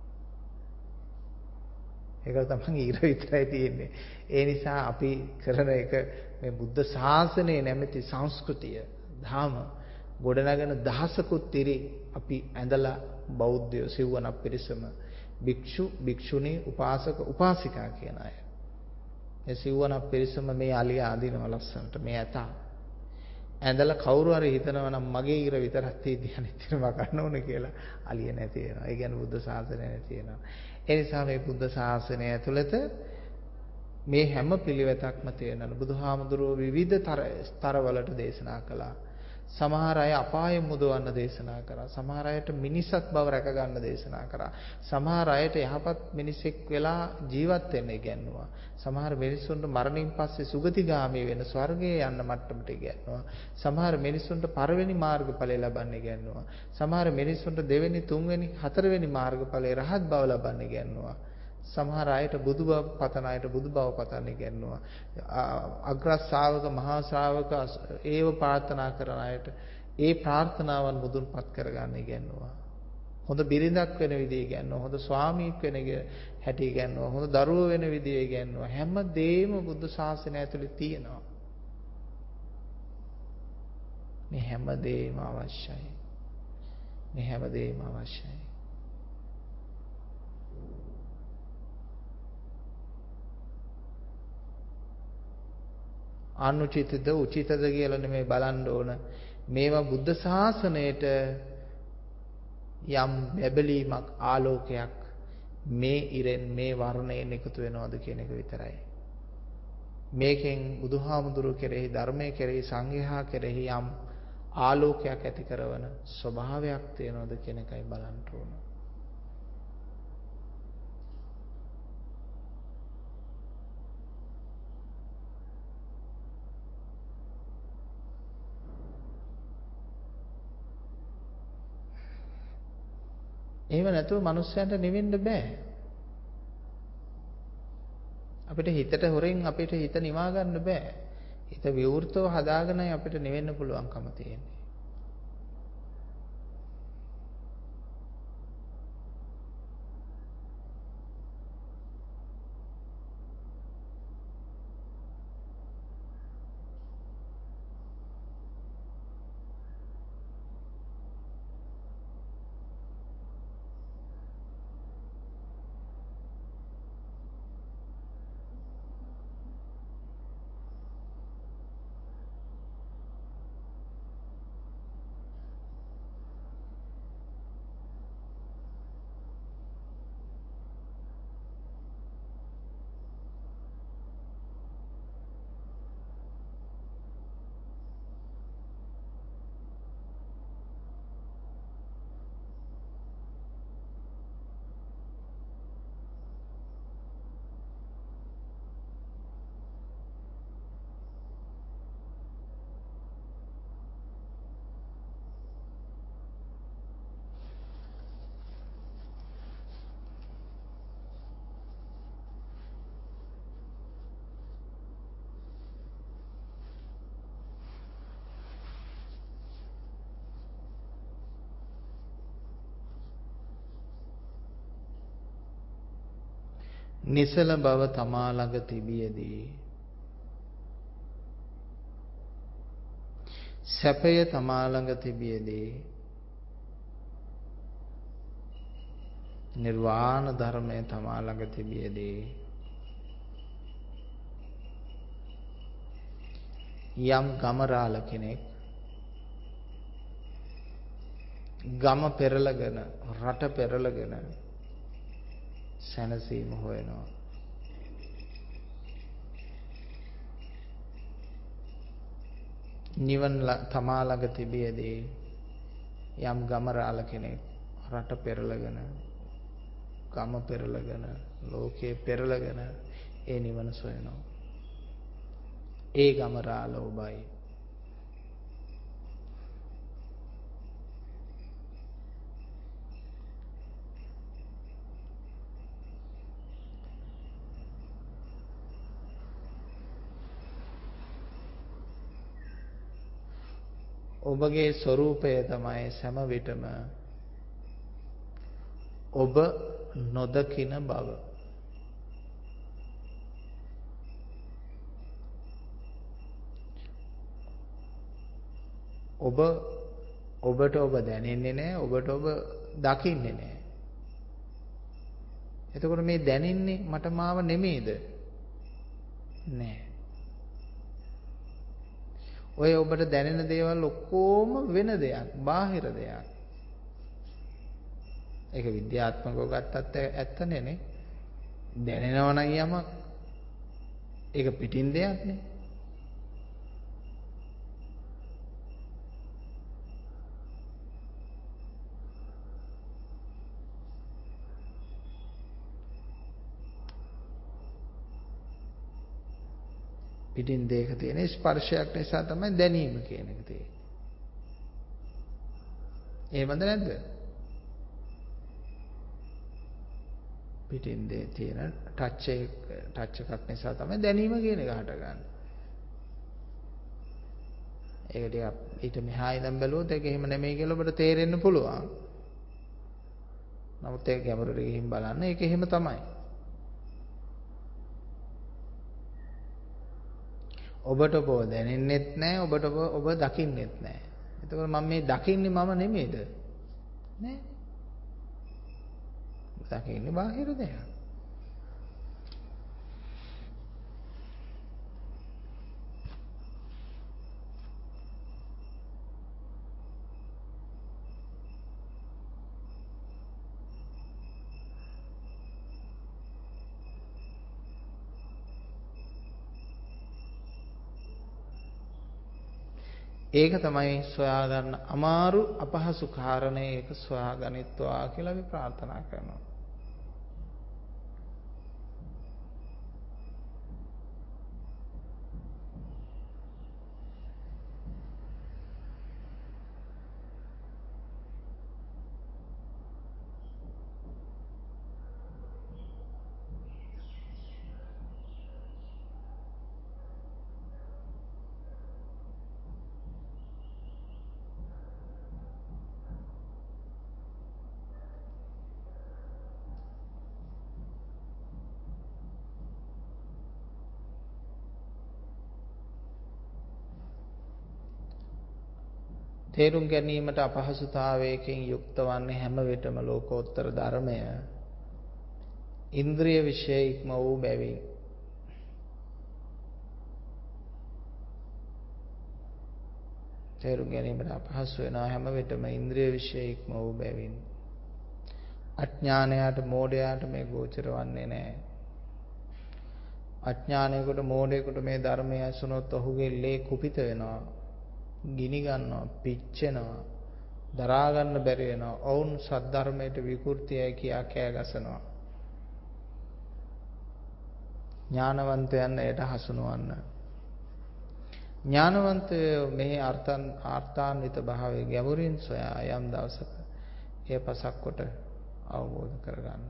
Speaker 1: ඒක තමයි ඉර විතරයි තියෙන්නේ. ඒ නිසා අපි කරන එක මේ බුද්ධ ශාසනයේ නැමැති සංස්කෘතිය, ධර්ම ගොඩනගෙන දහසකුත් ඉරි අපි ඇඳලා බෞද්ධයෝ සිව්වනක් පිරිසම භික්ෂු, භික්ෂුණී, උපාසක, උපාසිකා කියන අය. මේ සිව්වනක් පිරිසම මේ අලිය අඳිනවා ලස්සනට මේ ඇතා. ඇඳලා කවුරු හරි හිතනවා නම් මගේ ඉර විතරක් තියෙද්දි අනිත් ඉර මකන්න ඕනේ කියලා අලිය නැති වෙනවා. ඒ කියන්නේ බුද්ධ ශාසනය නැති වෙනවා. ඒ නිසා මේ බුද්ධ ශාසනය ඇතුළත මේ හැම පිළිවෙතක්ම තියෙනවා. බුදුහාමුදුරුවෝ විවිධ තරවලට දේශනා කළා. සමහර අය අපායෙන් මුදවන්න දේශනා කරා. සමහර අයට මිනිසත් බව රැක ගන්න දේශනා කරා. සමහර අයට යහපත් මිනිසෙක් වෙලා ජීවත් වෙන්න ඉගැන්නුවා. සමහර මිනිසුන්ට මරණින් පස්සේ සුගතිගාමී වෙන ස්වර්ගයේ යන්න මට්ටමට ඉගැන්නුවා. සමහර මිනිසුන්ට පළවෙනි මාර්ගඵලය ලබන්න ඉගැන්නුවා. සමහර මිනිසුන්ට දෙවෙනි, තුන්වෙනි, හතරවෙනි මාර්ගඵලයේ රහත් බව ලබන්න ඉගැන්නුවා. සමහර අයට බුදු බව පතන අයට බුදු බව පතන්න ඉගැන්නුවා. අග්‍ර ශ්‍රාවක, මහා ශ්‍රාවක ඒව ප්‍රාර්ථනා කරන අයට ඒ ප්‍රාර්ථනාවන් මුදුන්පත් කරගන්න ඉගැන්නුවා. හොඳ බිරිඳක් වෙන විදිය ඉගැන්නුවා. හොඳ ස්වාමීක් වෙන හැටි ඉගැන්නුවා. හොඳ දරුවෝ වෙන විදිය ඉගැන්නුවා. හැම දෙයක්ම බුද්ධ ශාසනය ඇතුලේ තියෙනවා. මේ හැම දෙයක්ම අවශ්‍යයි. මේ හැම දෙයක්ම අවශ්‍යයි. අනුචිතද උචිතද කියලා නෙමෙයි බලන්න ඕන. මේවා බුද්ධ ශාසනයට යම් බැබලීමක්, ආලෝකයක් මේ ඉරෙන්, මේ වර්ණයෙන් එකතු වෙනවද කියන එක විතරයි. මේකෙන් බුදුහාමුදුරුවෝ කෙරෙහි, ධර්මයේ කෙරෙහි, සංඝයා කෙරෙහි යම් ආලෝකයක් ඇති කරන ස්වභාවයක් තියෙනවද කියන එකයි බලන්න ඕන. එහෙම නැතුව මිනිස්සුන්ට නිවෙන්න බෑ. අපිට හිතට හොරෙන් අපිට හිත නිවා ගන්න බෑ. හිත විවෘතව හදාගෙනයි අපිට නිවෙන්න පුළුවන්කම තියෙන්නේ. නිසල බව තමා ළඟ තිබියදී සැපය තමා ළඟ තිබියදී නිර්වාණ ධර්මය තමා ළඟ තිබියදී යම් ගමරාල කෙනෙක් ගම පෙරලගෙන රට පෙරලගෙන සැනසීම හොයනවා. නිවන තමා ළඟ තිබියදී යම් ගමරාල කෙනෙක් රට පෙරලගෙන ගම පෙරලගෙන ලෝකේ පෙරලගෙන ඒ නිවන සොයනවා. ඒ ගමරාල ඔබයි. ඔබගේ ස්වરૂපය තමයි සෑම විටම ඔබ නොදකින බව. ඔබ ඔබට ඔබ දැනෙන්නේ නැහැ, ඔබට ඔබ දකින්නේ නැහැ. එතකොට මේ දැනෙන්නේ මට මාව නෙමෙයිද? නෑ. ඔය ඔබට දැනෙන දේවල් ඔක්කොම වෙන දෙයක්, බාහිර දෙයක්. ඒක විද්‍යාත්මකව ගත්තත් ඇත්තනේ නේ. දැනෙනවා නම් යමක් ඒක පිටින් දෙයක් නේ. පිටින් දෙයක තියෙන ස්පර්ශයක් නිසා තමයි දැනීම කියන එක තියෙන්නේ. එහෙමද නැද්ද? පිටින් දෙය තියෙන ටච් එක ටච් එකක් නිසා තමයි දැනීම කියන එක හටගන්නේ. ඒක ටිකක් ඊට මෙහා ඉඳන් බැලුවොත් ඒක එහෙම නෙමෙයි කියලා ඔබට තේරෙන්න පුළුවන්. නමුත් ඒක ගැඹුරට ගිහින් බලන්න ඒක එහෙම තමයි. ඔබට ඔබ දැනෙන්නෙත් නැහැ, ඔබට ඔබ ඔබ දකින්නෙත් නැහැ. එතකොට මම මේ දකින්නේ මම නෙමෙයිද? නෑ. දකින්නේ බාහිර දෙයක්. ඒක තමයි සොයාගන්න අමාරු අපහසු කාරණේ. ඒක සොයාගනිත්වා කියලා අපි ප්‍රාර්ථනා කරනවා. තේරුම් ගැනීමට අපහසුතාවයකින් යුක්ත වන්නේ හැම විටම ලෝකෝත්තර ධර්මය ඉන්ද්‍රිය විෂය ඉක්ම වූ බැවින්. තේරුම් ගැනීමට අපහසු වෙනා හැම විටම ඉන්ද්‍රිය විෂය ඉක්ම වූ බැවින්. අඥානයට මෝඩයාට මේ ගෝචර වන්නේ නැහැ. අඥානයකට මෝඩයෙකුට මේ ධර්මය ඇසුනොත් ඔහුගේ ලේ කුපිත වෙනවා. ගිනි ගන්නවා, පිච්චෙනවා, දරා ගන්න බැරි වෙනවා. ඔවුන් සද්ධර්මයට විකෘතියයි කියා කෑ ගසනවා. ඥානවන්තයන් එයට හසුනවන්න. ඥානවන්තයෝ මේ අර්ථන් ආර්ථාන්විත භාවයේ ගැඹුරින් සොයා යම් දවසක එය පසක් කොට අවබෝධ කරගන්න.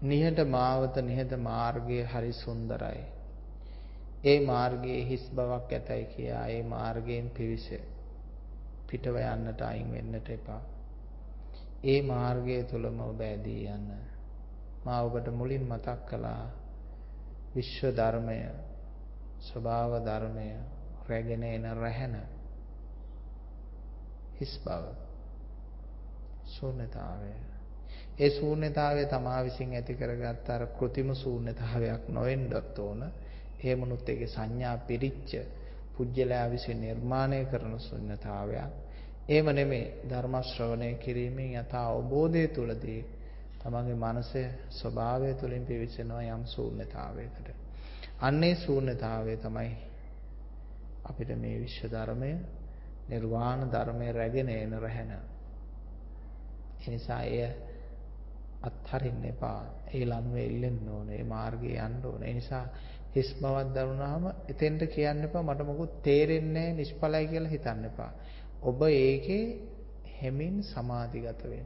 Speaker 1: නිහඬ මාවත නිහඬ මාර්ගය හරි සුන්දරයි. ඒ මාර්ගයේ හිස් බවක් ඇතයි කියා ඒ මාර්ගයෙන් පිවිස පිටව යන්නට අයින් වෙන්නට එපා. ඒ මාර්ගය තුලම ඔබ ඇදී යන්න. මා ඔබට මුලින් මතක් කළා විශ්ව ධර්මය, ස්වභාව ධර්මය රැගෙන එන රැහැන හිස් බව, ශූන්‍යතාවය. ඒ ශූන්‍යතාවය තමා විසින් ඇති කරගත් අර કૃතිම ශූන්‍යතාවයක් නොවෙන්නත් ඕන. එහෙමනොත් ඒකේ සංඥා පිරිච්ච පුජ්‍යලයා විසින් නිර්මාණය කරන ශූන්‍යතාවයක්. එහෙම නෙමෙයි. ධර්ම ශ්‍රවණය කිරීමෙන් යථා අවබෝධය තුලදී තමන්ගේ මනසේ ස්වභාවය තුලින් පිවිසෙනවා යම් ශූන්‍යතාවයකට. අන්නේ ශූන්‍යතාවය තමයි අපිට මේ විශ්ව ධර්මය, නිර්වාණ ධර්මය රැගෙන එන රැහැන. ඒ නිසා එය අත්හරින්න එපා. ඒ ලනුවේ එල්ලෙන්න ඕනේ. ඒ මාර්ගේ යන්න ඕනේ. ඒ නිසා හිස් බවක් දරුණාම එතෙන්ට කියන්න එපා මට මොකුත් තේරෙන්නේ නැහැ නිෂ්ඵලයි කියලා හිතන්න එපා. ඔබ ඒකේ හැමින් සමාධිගත වෙන්න.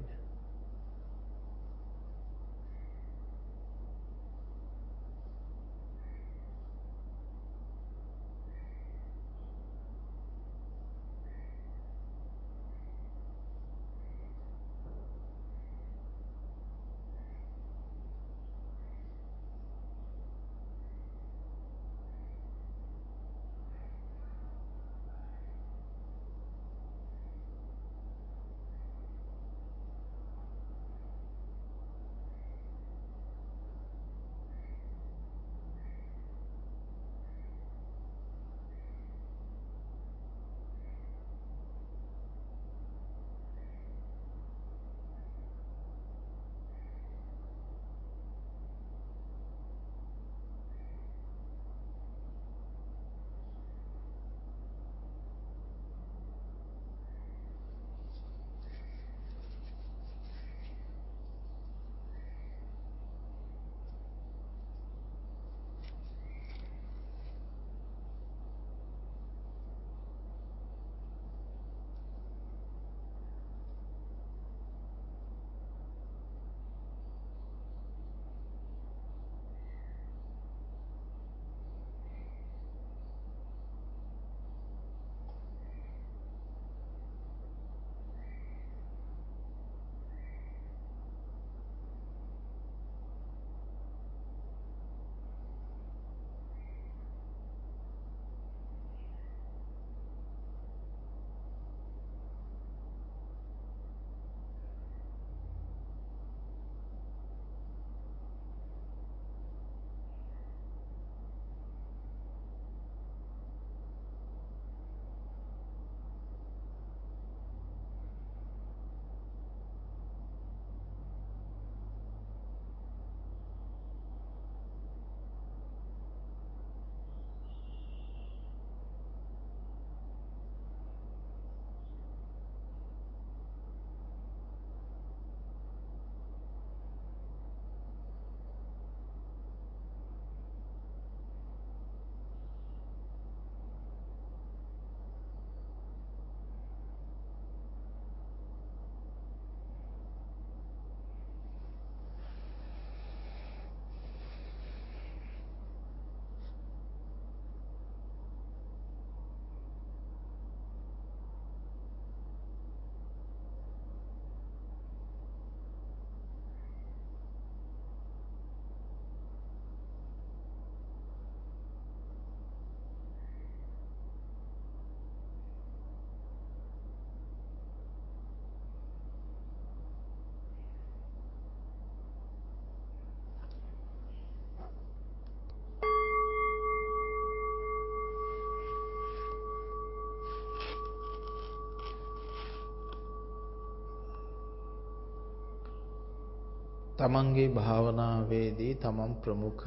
Speaker 1: තමන්ගේ භාවනාවේදී තමන් ප්‍රමුඛ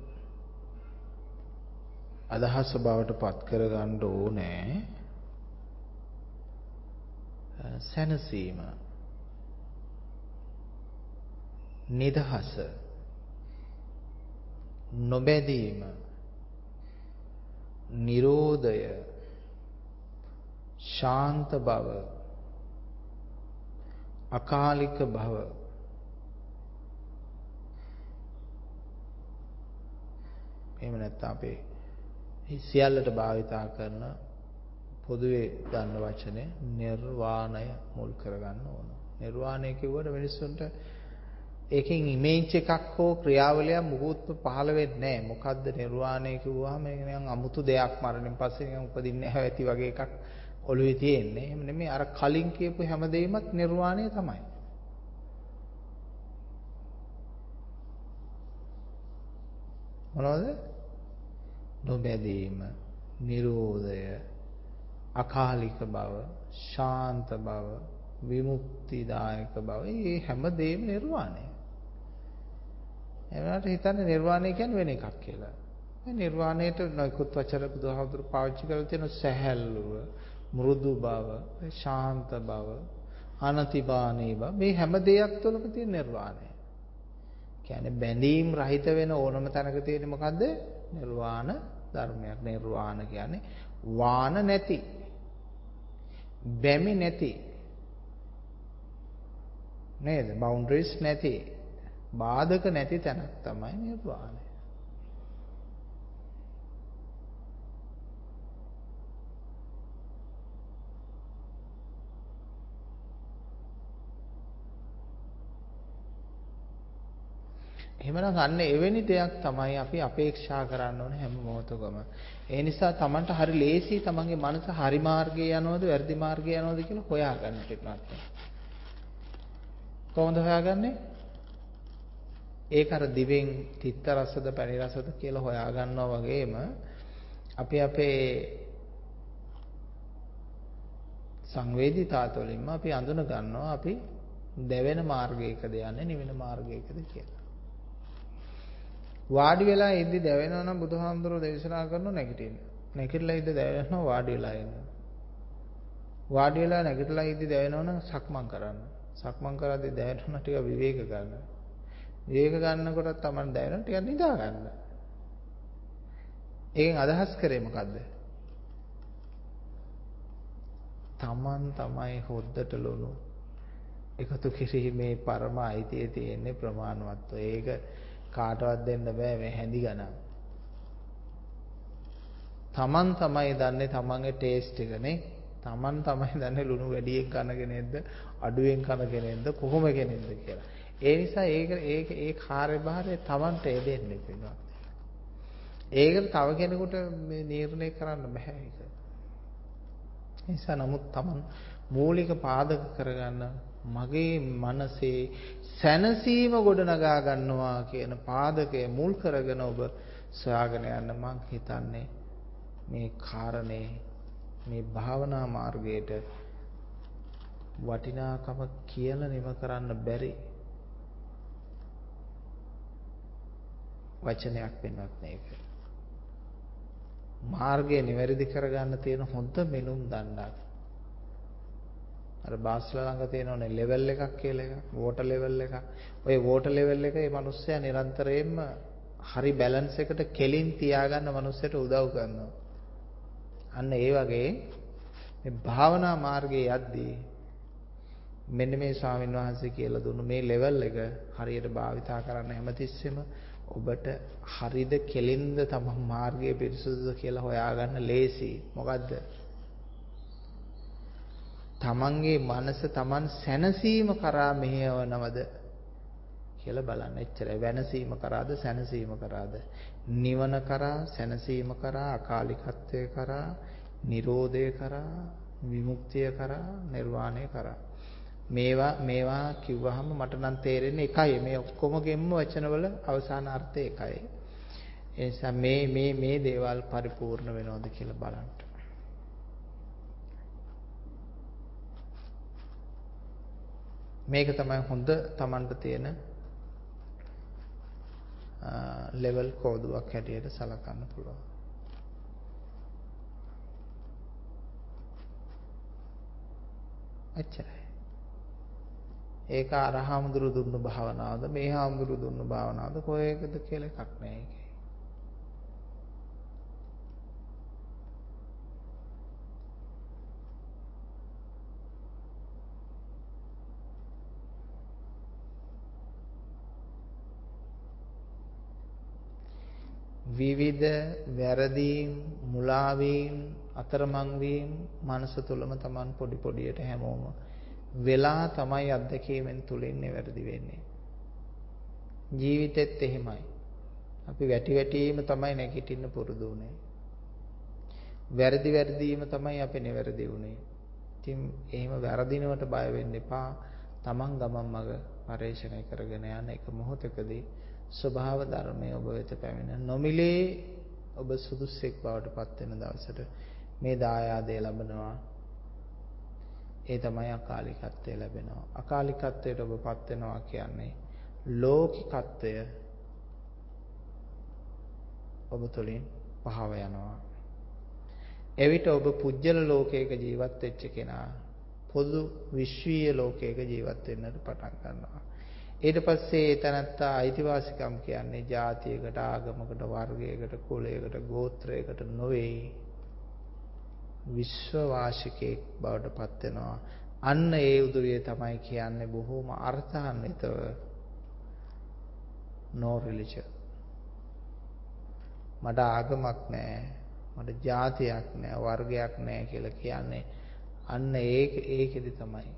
Speaker 1: අදහස බවට පත් කරගන්න ඕනේ සැනසීම, නිදහස, නොබැඳීම, නිරෝධය, ශාන්ත බව, අකාලික බව, එහෙම නැත්නම් අපේ සියල්ලට භාවිතා කරන පොදුවේ ගන්න වචනේ නිර්වාණය මුල් කරගන්න ඕන. නිර්වාණය කිව්වට මිනිස්සුන්ට ඒකෙන් ඉමේජ් එකක් හෝ ක්‍රියාවලියක් මුකුත්ම පහළ වෙන්නේ නැහැ. මොකද්ද නිර්වාණය කිව්වහම ඒක නිකන් අමුතු දෙයක් මරණයෙන් පස්සේ නිකන් උපදින්නේ නැහැ ඇති වගේ එකක් ඔළුවේ තියෙන්නේ. එහෙම නෙමෙයි අර කලින් කියපු හැමදේමත් නිර්වාණය තමයි. මොනවද? නොබැදීම, නිරෝධය, අකාලික බව, ශාන්ත බව, විමුක්තිදායක බව. මේ හැමදේම නිර්වාණය. එවනට හිතන්නේ නිර්වාණය කියන්නේ වෙන එකක් කියලා. මේ නිර්වාණයට නොයිකුත් වචන බුදුහාමුදුරු පාවිච්චි කරලා තියෙන සැහැල්ලුව, මෘදු බව, ශාන්ත බව, අනතිබානී බව මේ හැම දෙයක් තුළම තියෙන නිර්වාණය. කියන්නේ බැඳීම් රහිත වෙන ඕනම තැනක තියෙන්නේ මොකද්ද? නිර්වාණ ධර්මයක්. නිර්වාණ කියන්නේ වාන නැති, බැමි නැති, නේද? බවුන්ඩරිස් නැති, බාධක නැති තැනක් තමයි නිර්වාණය. එහෙමනම් අන්න එවැනි දෙයක් තමයි අපි අපේක්ෂා කරන්න ඕනේ හැම මොහොතකම. ඒ නිසා Tamanට හරි ලේසි Tamanගේ මනස හරි මාර්ගයේ යනවද වැරදි මාර්ගයේ යනවද කියලා හොයාගන්න පිටනත්. කොහොමද හොයාගන්නේ? ඒක අර දිවෙන් තිත්ත රසද පැණි රසද කියලා හොයාගන්නවා වගේම අපි අපේ සංවේදීතාව තුළින්ම අපි අඳුන ගන්නවා අපි දැවෙන මාර්ගයකද යන්නේ නිවෙන මාර්ගයකද කියලා. වාඩි වෙලා ඉඳි දැවෙනවා නම් බුදුහාමුදුරුවෝ දේශනා කරනවා නැගිටින්න. නැගිටලා ඉඳ දැවෙනවා වාඩි වෙලා ඉන්න. වාඩි වෙලා නැගිටලා ඉඳි දැවෙනවා නම් සක්මන් කරන්න. සක්මන් කරද්දී දැවෙනවා ටික විවේක ගන්න. විවේක ගන්නකොට තමයි දැවෙනවා ටිකක් නිදා ගන්න. ඒකෙන් අදහස් කරේ මොකද්ද? Taman තමයි හොද්දට ලුණු එකතු කිරීමේ පරම අයිතිය තියෙන්නේ ප්‍රමාණවත්ව. ඒක කාටවත් දෙන්න බෑ මේ හැඳි ගණන්. Taman තමයි දන්නේ Tamanගේ ටේස්ට් එක නේ. Taman තමයි දන්නේ ලුණු වැඩියෙන් කන කෙනෙක්ද අඩුවෙන් කන කෙනෙක්ද කොහොම කෙනෙක්ද කියලා. ඒ නිසා ඒක ඒක ඒ කාර්යභාරය Tamanට දෙන්නේ වෙනවා. ඒකට තව කෙනෙකුට මේ නිර්ණය කරන්න බෑ ඒක. ඒ නිසා නමුත් Taman මූලික පාදක කරගන්න මගේ මනසේ සැනසීම ගොඩනගා ගන්නවා කියන පාදකය මුල් කරගෙන ඔබ සොයාගෙන යන්න මං හිතන්නේ මේ කාරණේ මේ භාවනා මාර්ගයට වටිනාකම කියලා නිම කරන්න බැරි වචනයක් වෙනවත් මේක. මාර්ගය නිවැරදි කරගන්න තියෙන හොඳ මෙනුම් දණ්ඩක්. අර බාස්ලා ළඟ තියෙනවනේ ලෙවල් එකක් කියලා එකක් වෝටර් ලෙවල් එකක්. ওই වෝටර් ලෙවල් එක මේ මිනිස්සයා නිරන්තරයෙන්ම හරි බැලන්ස් එකට කෙලින් තියාගන්න මිනිස්සට උදව් කරනවා. අන්න ඒ වගේ මේ භාවනා මාර්ගයේ යද්දී මෙන්න මේ ස්වාමීන් වහන්සේ කියලා දුන්නු මේ ලෙවල් එක හරියට භාවිතා කරන්න හැමතිස්සෙම ඔබට හරිද කෙලින්ද තම මාර්ගය පිරිසුදුද කියලා හොයාගන්න ලේසි. මොකද්ද? තමන්ගේ මනස තමන් සැනසීම කරා මෙහෙයවනවද කියලා බලන්න. එච්චරයි. වෙනසීම කරාද සැනසීම කරාද? නිවන කරා, සැනසීම කරා, අකාලිකත්වය කරා, නිරෝධය කරා, විමුක්තිය කරා, නිර්වාණය කරා. මේවා මේවා කිව්වහම මට නම් තේරෙන්නේ එකයි. මේ ඔක්කොමගෙම වචනවල අවසාන අර්ථය එකයි. ඒ නිසා මේ මේ මේ දේවල් පරිපූර්ණ වෙනවද කියලා බලන්න. මේක තමයි හොඳ Tamanට තියෙන ලෙවල් කෝදුවක් හැටියට සලකන්න පුළුවන්. එච්චරයි. ඒක අර හාමුදුරු දුන්නු භාවනාවද මේ හාමුදුරු දුන්නු භාවනාවද කොහේකද කියලා එකක් නැහැ ඒකේ. විවිධ වැරදීම්, මුලාවීම්, අතරමං වීම මනස තුලම Taman පොඩි පොඩියට හැමෝම වෙලා තමයි අත්දැකීමෙන් තුලින් නිවැරදි වෙන්නේ. ජීවිතෙත් එහෙමයි. අපි වැටි වැටීම තමයි නැගිටින්න පුරුදු වුනේ. වැරදි වැරදීම තමයි අපි නිවැරදි වුනේ. ඉතින් එහෙම වැරදිනවට බය වෙන්න එපා. Taman ගමන් මඟ පරිශ්‍රණය කරගෙන යන එක මොහොතකදී ස්වභාව ධර්මයේ ඔබ වෙත පැමිණ නොමිලේ ඔබ සුදුස්සෙක් බවට පත් වෙන දවසට මේ දායාදය ලැබෙනවා. ඒ තමයි අකාලිකත්වය ලැබෙනවා. අකාලිකත්වයට ඔබ පත් වෙනවා කියන්නේ ලෞකිකත්වය ඔබ තුළින් පහව යනවා. එවිට ඔබ පුජ්‍යල ලෝකයක ජීවත් වෙච්ච කෙනා පොදු විශ්වීය ලෝකයක ජීවත් වෙන්නට පටන් ගන්නවා. ඊට පස්සේ ඒ තනත්තා අයිතිවාසිකම් කියන්නේ ජාතියකට, ආගමකට, වර්ගයකට, කුලයකට, ගෝත්‍රයකට නොවේ. විශ්ව වාසිකයෙක් බවට පත් වෙනවා. අන්න ඒ උදවිය තමයි කියන්නේ බොහෝම අර්ථාන්විතව no religion. මට ආගමක් නැහැ, මට ජාතියක් නැහැ, වර්ගයක් නැහැ කියලා කියන්නේ අන්න ඒක ඒකෙදි තමයි.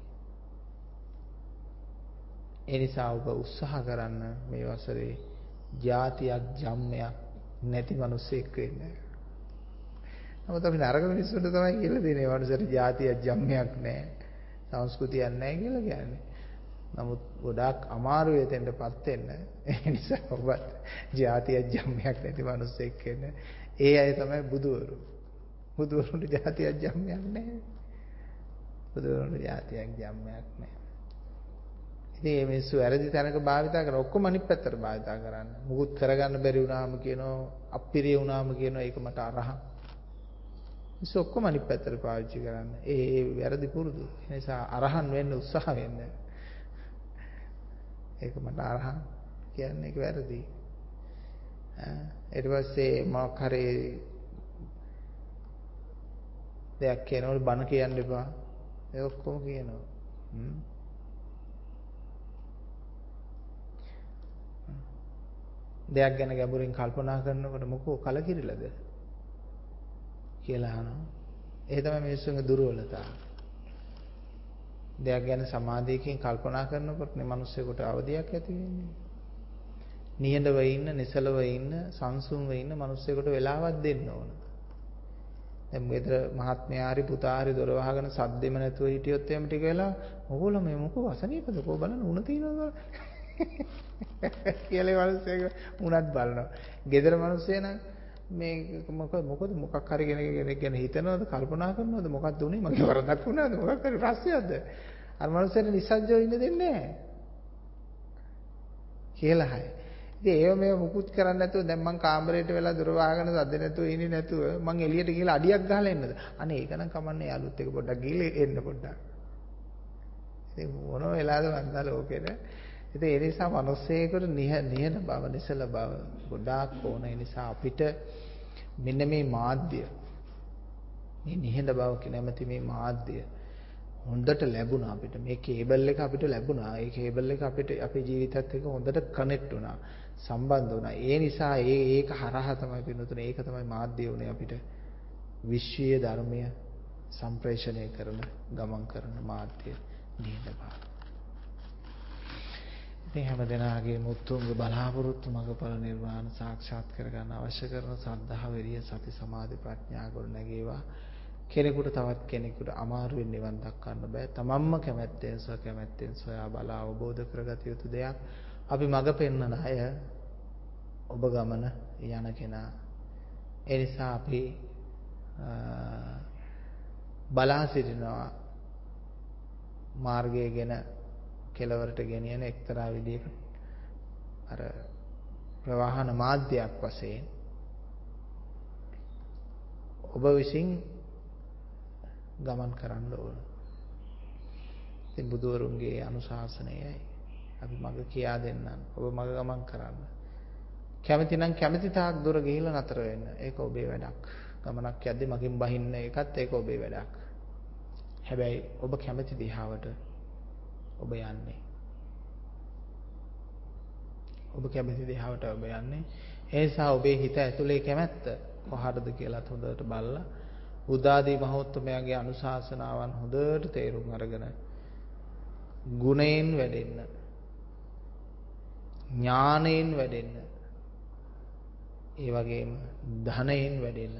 Speaker 1: ඒ නිසා ඔබ උත්සාහ කරන්න මේ වසරේ ජාතියක් ජම්මයක් නැති මිනිසෙක් වෙන්න. නමුත් අපි නරක මිනිස්සුන්ට තමයි කියලා දෙන්නේ වන්සර ජාතියක් ජම්මයක් නැහැ, සංස්කෘතියක් නැහැ කියලා කියන්නේ. නමුත් ගොඩාක් අමාරු වෙතෙන්ටපත් වෙන්න. ඒ නිසා ඔබත් ජාතියක් ජම්මයක් නැති මිනිසෙක් වෙන්න. ඒ අය තමයි බුදුවරු. බුදුවරුන්ට ජාතියක් ජම්මයක් නැහැ. බුදුවරුන්ට ජාතියක් ජම්මයක් නැහැ. ඉතින් මේ මිනිස්සු වැරදි තැනක භාවිතා කරන ඔක්කොම අනිත් පැත්තට භාවිතා කරන්න. මුකුත් කරගන්න බැරි වුණාම කියනවා, අප්පිරිය වුණාම කියනවා ඒක මට අරහං. මිනිස්සු ඔක්කොම අනිත් පැත්තට පාවිච්චි කරන්න. ඒ ඒ වැරදි පුරුදු. ඒ නිසා අරහන් වෙන්න උත්සාහ වෙන්න. ඒක මට අරහං කියන්නේ ඒක වැරදි. ඊට පස්සේ මොකක් හරි දෙයක් කියනකොට බන කියන්න එපා. ඒ ඔක්කොම කියනවා. හ්ම්. දෙයක් ගැන ගැඹුරින් කල්පනා කරනකොට මොකෝ කලකිරිලාද කියලා අහනවා. ඒ තමයි මිනිස්සුන්ගේ දුර්වලතාව. දෙයක් ගැන සමාධියකින් කල්පනා කරනකොට මේ මිනිස්සුෙකුට අවදියක් ඇති වෙන්නේ. නිහඬව ඉන්න, නිසලව ඉන්න, සංසුන්ව ඉන්න මිනිස්සුෙකුට වෙලාවක් දෙන්න ඕන. දැන් මෙතන මහත්මයා හරි පුතා හරි දොර වහගෙන සද්දෙම නැතුව හිටියොත් එහෙම ටික වෙලා ඕගොල්ලෝ මේ මොකෝ අසනීපද කො බලන්න උණ තියනවද කියලා මිනිස්සෙක් උණත් බලනවා. ගෙදර මිනිස්සෙ නම් මේ මොකද මොකද මොකක් හරි කෙනෙක් ගැන හිතනවද කල්පනා කරනවද මොකක්ද උනේ මගේ වරදක් වුණාද මොකක් හරි ප්‍රශ්නයක්ද අර මිනිස්සෙට නිසජ්ජව ඉන්න දෙන්නේ නැහැ කියලා හයි. ඉතින් ඒව මේව මුකුත් කරන්නේ නැතුව දැන් මං කාමරේට වෙලා දොර වහගෙන සද්ද නැතුව ඉන්නේ නැතුව මං එළියට ගිහලා අඩියක් ගහලා එන්නද? අනේ ඒක නම් කමන්නේ යාළුත් එක පොඩ්ඩක් ගිහලා එන්න පොඩ්ඩක්. ඉතින් මොන වෙලාවද වන්දා ලෝකෙට. ඉතින් ඒ නිසා මිනිස්සෙකුට නිහඬ බව, නිසල බව ගොඩාක් ඕන. ඒ නිසා අපිට මෙන්න මේ මාධ්‍ය මේ නිහඬ බව නැමැති මේ මාධ්‍ය හොඳට ලැබුණා අපිට. මේ කේබල් එක අපිට ලැබුණා. ඒ කේබල් එක අපිට අපේ ජීවිතයත් එක්ක හොඳට කනෙක්ට් වුණා. සම්බන්ධ වුණා. ඒ නිසා ඒ ඒක හරහා තමයි පින්නතුනේ ඒක තමයි මාධ්‍ය උනේ අපිට විශ්වීය ධර්මය සම්ප්‍රේෂණය කරන ගමන් කරන මාධ්‍ය නිහඬ බව. ඉතින් හැම දෙනාගේ මුතුන්ග බලාපොරොත්තු මඟඵල නිර්වාණ සාක්ෂාත් කරගන්න අවශ්‍ය කරන සද්ධා විරිය සති සමාධි ප්‍රඥා ගොඩනැගේවා. කෙනෙකුට තවත් කෙනෙකුට අමාරුවෙන් නිවන් දක්වන්න බෑ. තමන්ම කැමැත්තෙන් සොය කැමැත්තෙන් සොයා බලා අවබෝධ කරගත යුතු දෙයක්. අපි මඟ පෙන්වන අය ඔබ ගමන යන කෙනා. ඒ නිසා අපි බලා සිටිනවා මාර්ගය ගැන කෙලවරට ගෙනියන එක්තරා විදිහක අර ප්‍රවාහන මාධ්‍යයක් වශයෙන් ඔබ විසින් ගමන් කරන්න ඕන. ඉතින් බුදුවරුන්ගේ අනුශාසනයයි අපි මඟ කියා දෙන්නම්. ඔබ මඟ ගමන් කරන්න. කැමති නම් කැමති තාක් දුර ගිහිල්ලා නතර වෙන්න. ඒක ඔබේ වැඩක්. ගමනක් යද්දී මගින් බහින්න එකත් ඒක ඔබේ වැඩක්. හැබැයි ඔබ කැමති දිහාවට ඔබ යන්නේ. ඔබ කැමති දිහාවට ඔබ යන්නේ. ඒ නිසා ඔබේ හිත ඇතුලේ කැමැත්ත කොහටද කියලාත් හොඳට බලලා උදාදී මහෝත්තමයාගේ අනුශාසනාවන් හොඳට තේරුම් අරගෙන ගුණයෙන් වැඩෙන්න, ඥානයෙන් වැඩෙන්න, ඒ වගේම ධනයෙන් වැඩෙන්න.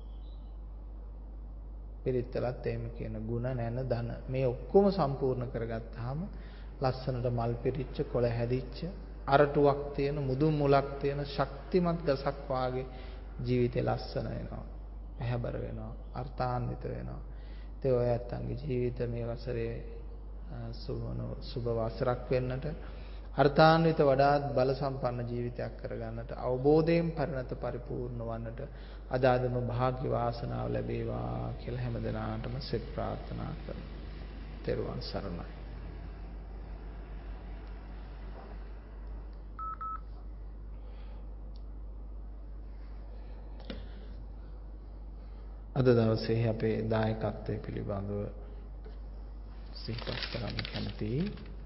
Speaker 1: පිළිත්තලත් එහෙම කියන ගුණ නැන ධන මේ ඔක්කොම සම්පූර්ණ කරගත්තාම ලස්සනට මල් පිරිච්ච කොළ හැදිච්ච අරටුවක් තියෙන මුදුන් මුලක් තියෙන ශක්තිමත් ගසක් වාගේ ජීවිතේ ලස්සන වෙනවා, පැහැබර වෙනවා, අර්ථාන්විත වෙනවා. ඒ ඔය ඇත්තන්ගේ ජීවිත මේ වසරේ සුබන සුබ වසරක් වෙන්නට අර්ථාන්විත වඩාත් බල සම්පන්න ජීවිතයක් කරගන්නට අවබෝධයෙන් පරිණත පරිපූර්ණ වන්නට අද අදම භාග්‍ය වාසනාව ලැබේවා කියලා හැමදෙනාටම සෙත් ප්‍රාර්ථනා කරමු. තෙරුවන් සරණයි. අද දවසේ අපේ දායකත්වයේ පිළිබඳව සිහිපත් කරන්න කැමතියි.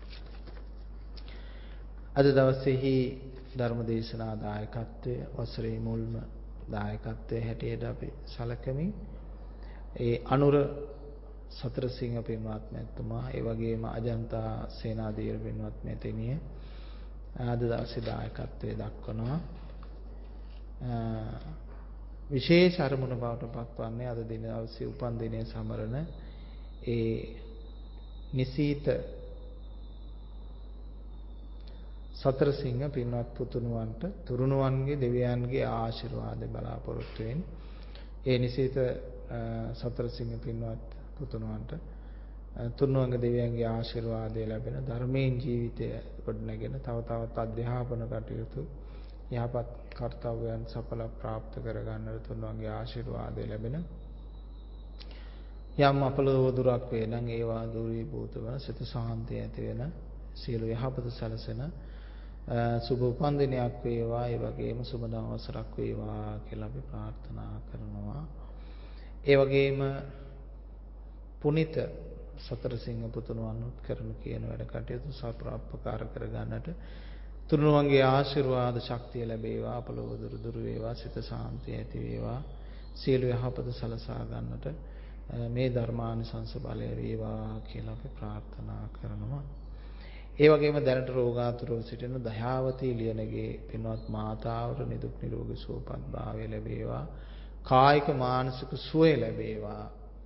Speaker 1: අද දවසේහි ධර්මදේශනා දායකත්වයේ වසරේ මුල්ම දායකත්වයේ හැටියට අපි සැලකමින් ඒ අනුර සතරසිංහ පින්වත් මැතිතුමා ඒ වගේම අජන්තා සේනාධීර පින්වත් මැතිණිය අද දවසේ දායකත්වයේ දක්වනවා. විශේෂ අරමුණ බවට පත්වන්නේ අද දින දවසේ උපන් දිනය සමරන ඒ නිසීත සතරසිංහ පින්වත් පුතුණුවන්ට තුරුණුවන්ගේ දෙවියන්ගේ ආශිර්වාද බලාපොරොත්තු වෙන ඒ නිසීත සතරසිංහ පින්වත් පුතුණුවන්ට තුරුණුවන්ගේ දෙවියන්ගේ ආශිර්වාදය ලැබෙන ධර්මයෙන් ජීවිතය ගොඩනගෙන තව තවත් අධ්‍යාපන කටයුතු යහපත් කර්තව්‍යයන් සඵල ප්‍රාප්ත කරගන්නට තුරුණුවන්ගේ ආශිර්වාදය ලැබෙන යම් අපලෝ දුරක් වේ නම් ඒවා දුරීභූත වන සිත සාන්තිය ඇති වෙන සියලු යහපත සැලසෙන සුබ උපන් දිනයක් වේවා. ඒ වගේම සුබ දවසක් වේවා කියලා අපි ප්‍රාර්ථනා කරනවා. ඒ වගේම පුනිත සතරසිංහ පුතුණුවන්ුත් කරන කියන වැඩ කටයුතු සප්‍රාප්තකාර කරගන්නට තුරුණුවන්ගේ ආශිර්වාද ශක්තිය ලැබේවා. අපලෝව දුරු දුරු වේවා. සිත සාන්තිය ඇති වේවා. සියලු යහපත සලසා ගන්නට මේ ධර්මානිසංස බලය වේවා කියලා අපි ප්‍රාර්ථනා කරනවා. ඒ වගේම දැනට රෝගාතුරව සිටින දයාවතී ලියනගේ පින්වත් මාතාවට නිදුක් නිරෝගී සුවපත් භාවය ලැබේවා. කායික මානසික සුවය ලැබේවා.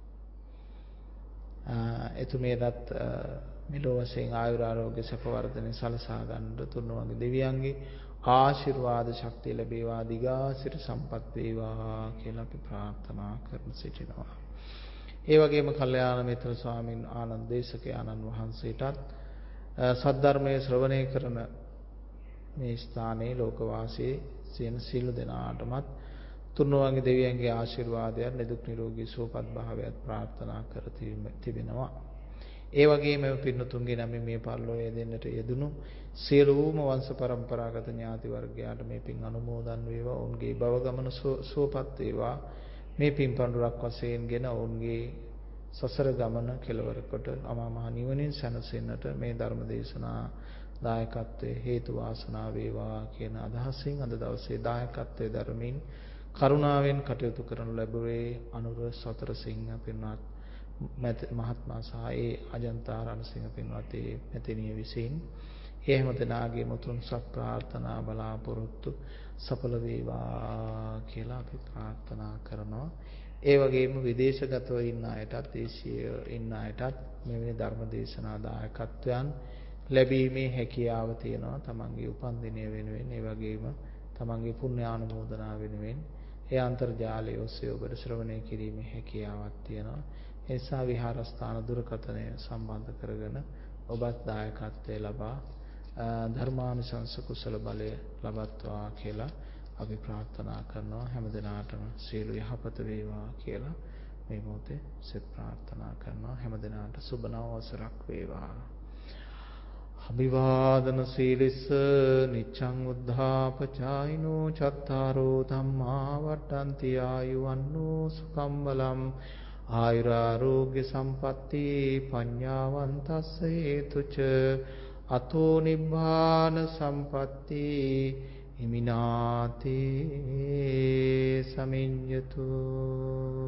Speaker 1: එතුමියටත් මෙලොව වශයෙන් ආයුර ආරෝග්‍ය සැප වර්ධනය සලසා ගන්නට තුන්වන්ගේ දෙවියන්ගේ ආශිර්වාද ශක්තිය ලැබේවා. දිගාසිරි සම්පත් වේවා කියලා අපි ප්‍රාර්ථනා කරන සිටිනවා. ඒ වගේම කල්යාණ මිත්‍ර ස්වාමීන් ආනන්ද දේශක ආනන්ද වහන්සේටත් සද්ධර්මයේ ශ්‍රවණය කරන මේ ස්ථානයේ ලෝකවාසී සියන සියලු දෙනාටමත් තුන්වන්ගේ දෙවියන්ගේ ආශිර්වාදයත් නිදුක් නිරෝගී සුවපත් භාවයත් ප්‍රාර්ථනා කර තිබෙනවා. ඒ වගේම පින්නතුන්ගේ නම් මේ පරිලෝකයේ දෙන්නට යෙදුණු සියලුම වංශ පරම්පරාගත ඥාති වර්ගයාට මේ පින් අනුමෝදන් වේවා. ඔවුන්ගේ භව ගමන සුවපත් වේවා. මේ පින් පඬුරක් වශයෙන්ගෙන ඔවුන්ගේ සසර ගමන කෙලවර කොට අමා මහ නිවනින් සැනසෙන්නට මේ ධර්ම දේශනා දායකත්වයේ හේතු වාසනා වේවා කියන අදහසින් අද දවසේ දායකත්වයේ ධර්මින් කරුණාවෙන් කටයුතු කරනු ලැබුවේ අනුර සතරසිංහ පින්වත් මහත්මයා සහ ඒ අජන්තා රණසිංහ පින්වත් මෙතනිය විසින් ඒ හැමදෙනාගේ මුතුන් සත් ප්‍රාර්ථනා බලාපොරොත්තු සඵල වේවා කියලා අපි ප්‍රාර්ථනා කරනවා. ඒ වගේම විදේශගතව ඉන්න අයටත් දේශීය ඉන්න අයටත් මෙවැනි ධර්ම දේශනා දායකත්වයන් ලැබීමේ හැකියාව තියෙනවා. තමන්ගේ උපන් දිනය වෙනුවෙන් ඒ වගේම තමන්ගේ පුණ්‍යානුමෝදනා වෙනුවෙන් ඒ අන්තර්ජාලය ඔස්සේ ඔබට ශ්‍රවණය කිරීමේ හැකියාවක් තියෙනවා. ඒ නිසා විහාරස්ථාන දුරකථනය සම්බන්ධ කරගෙන ඔබත් දායකත්වයේ ලබා ධර්මානුශංස කුසල බලය ලබත්වා කියලා අපි ප්‍රාර්ථනා කරනවා. හැමදෙනාටම සියලු යහපත වේවා කියලා මේ මොහොතේ සෙත් ප්‍රාර්ථනා කරනවා. හැමදෙනාට සුබ නව වසරක් වේවා. අභිවාදන සීලිස්ස නිච්ඡං උද්ධාපචායිනෝ චත්තාරෝ ධම්මා වට්ටන්ති ආයුවන්නෝ සුඛං බලං ආයුරාෝග්‍ය සම්පatti පඤ්ඤාවන්තස්ස හේතුච අතෝ නිබ්බාන සම්පatti හිමිනාතේ සමිඤ්ඤතු